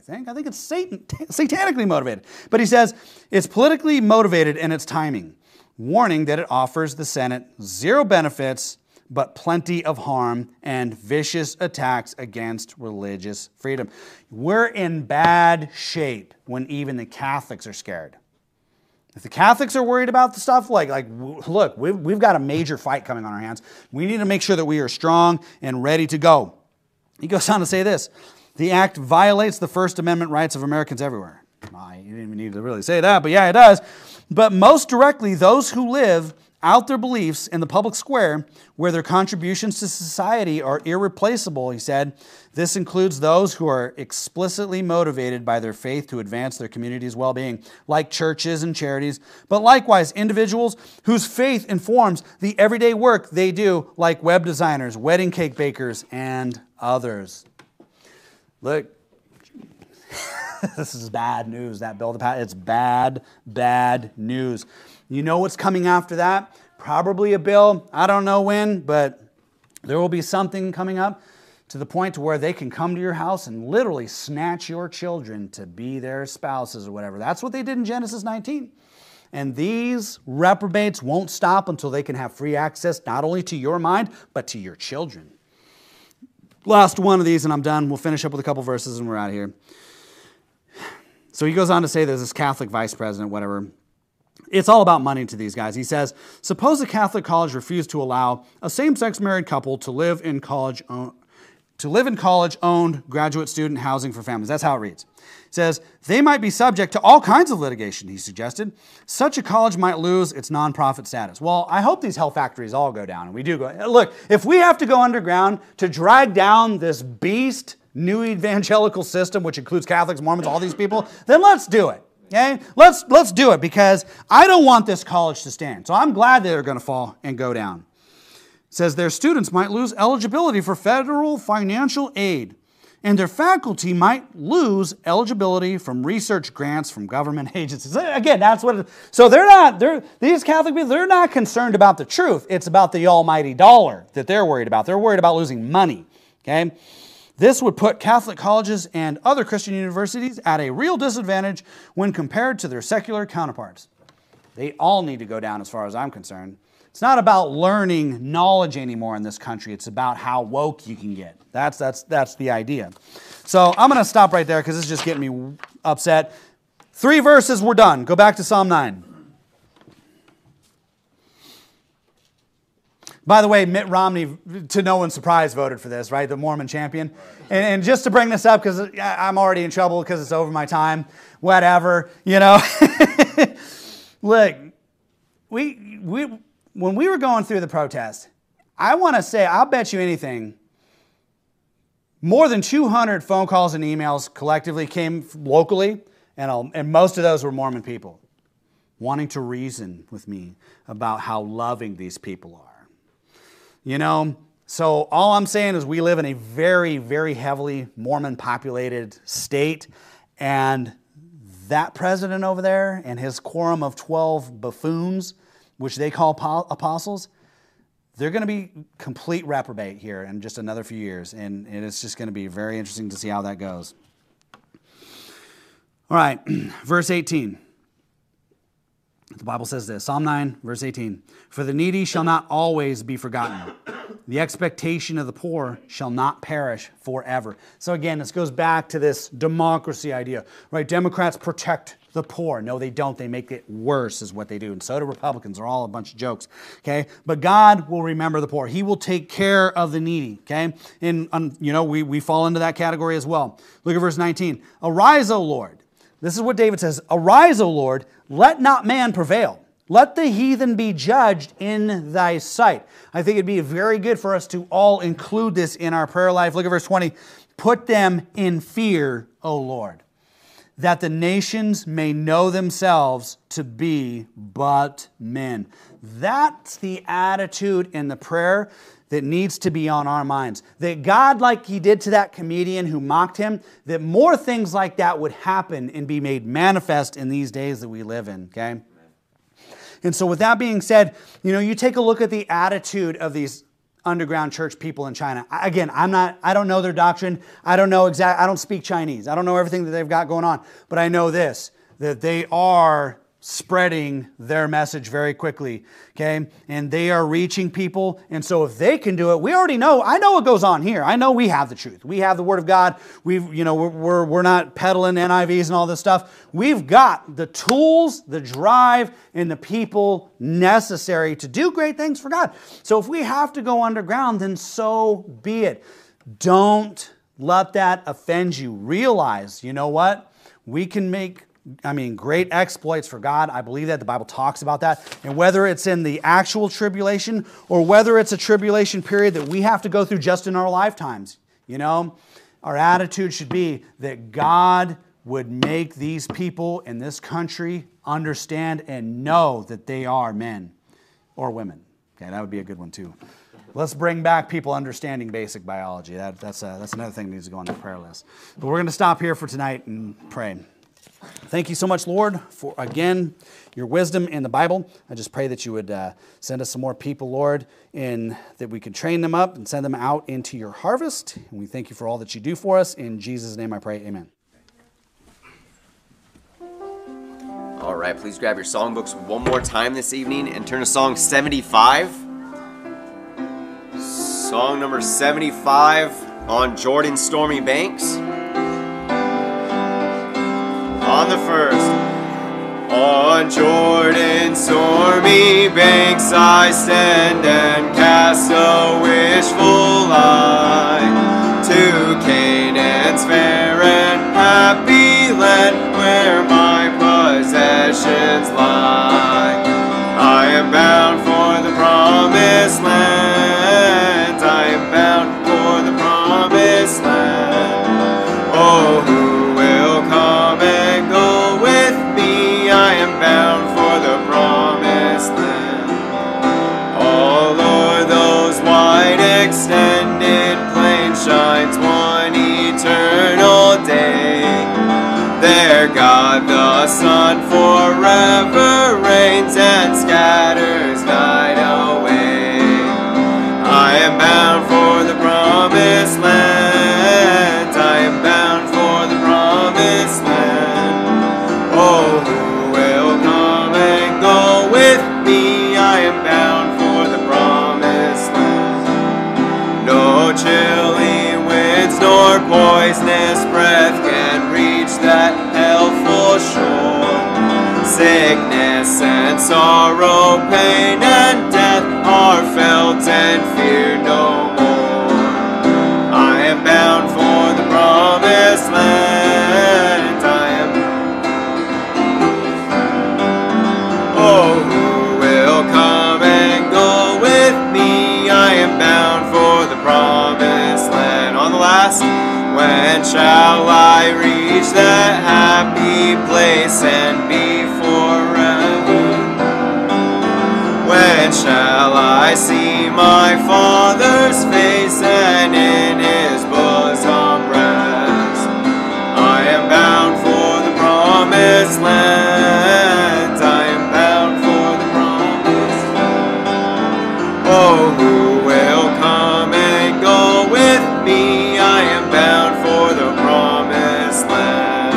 think. I think it's Satan, satanically motivated. But he says it's politically motivated in its timing, warning that it offers the Senate zero benefits but plenty of harm and vicious attacks against religious freedom. We're in bad shape when even the Catholics are scared. If the Catholics are worried about the stuff, like, like look, we've, we've got a major fight coming on our hands. We need to make sure that we are strong and ready to go. He goes on to say this, the act violates the First Amendment rights of Americans everywhere. Well, you didn't even need to really say that, but yeah, it does. But most directly, those who live out their beliefs in the public square where their contributions to society are irreplaceable, he said. This includes those who are explicitly motivated by their faith to advance their community's well-being, like churches and charities, but likewise individuals whose faith informs the everyday work they do, like web designers, wedding cake bakers, and others. Look, this is bad news, that bill to pass. It's bad, bad news. You know what's coming after that? Probably a bill. I don't know when, but there will be something coming up to the point to where they can come to your house and literally snatch your children to be their spouses or whatever. That's what they did in Genesis nineteen. And these reprobates won't stop until they can have free access not only to your mind, but to your children. Last one of these and I'm done. We'll finish up with a couple verses and we're out of here. So he goes on to say there's this Catholic vice president, whatever. It's all about money to these guys. He says, suppose a Catholic college refused to allow a same-sex married couple to live in college to live in college-owned graduate student housing for families. That's how it reads. It says, they might be subject to all kinds of litigation, he suggested. Such a college might lose its nonprofit status. Well, I hope these hell factories all go down. And we do go. Look, if we have to go underground to drag down this beast, new evangelical system, which includes Catholics, Mormons, all these people, then let's do it. Okay? Let's, let's do it because I don't want this college to stand. So I'm glad they're going to fall and go down. It says their students might lose eligibility for federal financial aid, and their faculty might lose eligibility from research grants from government agencies. Again, that's what it, so they're not, they're, these Catholic people, they're not concerned about the truth. It's about the almighty dollar that they're worried about. They're worried about losing money. Okay? This would put Catholic colleges and other Christian universities at a real disadvantage when compared to their secular counterparts. They all need to go down as far as I'm concerned. It's not about learning knowledge anymore in this country. It's about how woke you can get. That's, that's, that's the idea. So I'm going to stop right there because this is just getting me upset. Three verses, we're done. Go back to Psalm nine. By the way, Mitt Romney, to no one's surprise, voted for this, right? The Mormon champion. And, and just to bring this up, because I'm already in trouble because it's over my time, whatever, you know. Look, we, we, when we were going through the protest, I want to say, I'll bet you anything, more than two hundred phone calls and emails collectively came locally, and, I'll, and most of those were Mormon people wanting to reason with me about how loving these people are. You know, so all I'm saying is we live in a very, very heavily Mormon-populated state, and that president over there and his quorum of twelve buffoons, which they call apostles, they're going to be complete reprobate here in just another few years, and it's just going to be very interesting to see how that goes. All right, verse eighteen. The Bible says this, Psalm nine, verse eighteen. For the needy shall not always be forgotten. The expectation of the poor shall not perish forever. So again, this goes back to this democracy idea, right? Democrats protect the poor. No, they don't. They make it worse is what they do. And so do Republicans. They're all a bunch of jokes, okay? But God will remember the poor. He will take care of the needy, okay? And, um, you know, we, we fall into that category as well. Look at verse nineteen. Arise, O Lord. This is what David says. Arise, O Lord, let not man prevail. Let the heathen be judged in thy sight. I think it'd be very good for us to all include this in our prayer life. Look at verse twenty. Put them in fear, O Lord, that the nations may know themselves to be but men. That's the attitude in the prayer that needs to be on our minds. That God, like he did to that comedian who mocked him, that more things like that would happen and be made manifest in these days that we live in, okay? And so with that being said, you know, you take a look at the attitude of these underground church people in China. I- Again, I'm not, I don't know their doctrine. I don't know exact, I don't speak Chinese. I don't know everything that they've got going on. But I know this, that they are spreading their message very quickly, okay? And they are reaching people. And so if they can do it, we already know, I know what goes on here. I know we have the truth. We have the Word of God. We've, you know, we're, we're, we're not peddling N I Vs and all this stuff. We've got the tools, the drive, and the people necessary to do great things for God. So if we have to go underground, then so be it. Don't let that offend you. Realize, you know what? We can make I mean, great exploits for God. I believe that. The Bible talks about that. And whether it's in the actual tribulation or whether it's a tribulation period that we have to go through just in our lifetimes, you know, our attitude should be that God would make these people in this country understand and know that they are men or women. Okay, that would be a good one too. Let's bring back people understanding basic biology. That, that's, a, that's another thing that needs to go on the prayer list. But we're going to stop here for tonight and pray. Thank you so much, Lord, for, again, your wisdom in the Bible. I just pray that you would uh, send us some more people, Lord, and that we could train them up and send them out into your harvest. And we thank you for all that you do for us. In Jesus' name I pray, amen. All right, please grab your songbooks one more time this evening and turn to Song seventy-five. Song number seventy-five, On Jordan's Stormy Banks. On the first. On Jordan's stormy banks I stand and cast a wishful eye to Canaan's fair and happy land where my possessions lie. I am bound for the promised land. I am bound for the promised land. Oh, who will come and go with me? I am bound for the promised land. All o'er those wide extended plains shines one eternal day. There God the Son forever reigns and scatters night away. I am bound for the promised land. I am bound for the promised land. Oh, who will come and go with me? I am bound for the promised land. No chilly winds nor poisonous breath can reach that healthful shore. Sickness and sorrow, pain and death are felt and fear no more. I am bound for the promised land. I am. Oh, who will come and go with me? I am bound for the promised land. On the last. When shall I reach that happy place and be forever? When shall I see my Father's face and in His bosom rest? I am bound for the promised land. I am bound for the promised land. Oh, who will come and go with me? I am bound for the promised land.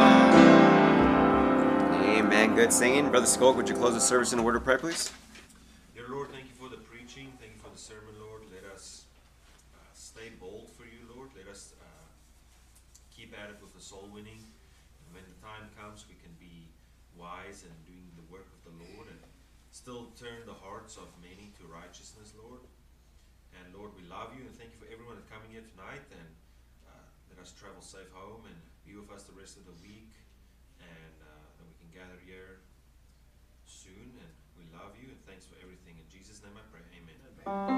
Amen. Good singing. Brother Skolk, would you close the service in a word of prayer, please? Dear Lord, thank you for the preaching. Thank you for the sermon, Lord. Let us uh, stay bold for you, Lord. Let us uh, keep at it with the soul winning. And when the time comes, we can be wise and doing the work of the Lord and still turn the hearts of many to righteousness, Lord. And Lord, we love you and thank you for everyone that's coming here tonight. And uh, let us travel safe home and be with us the rest of the week. And uh, then we can gather here soon. And we love you and thanks for everything. In Jesus' name I pray. Amen.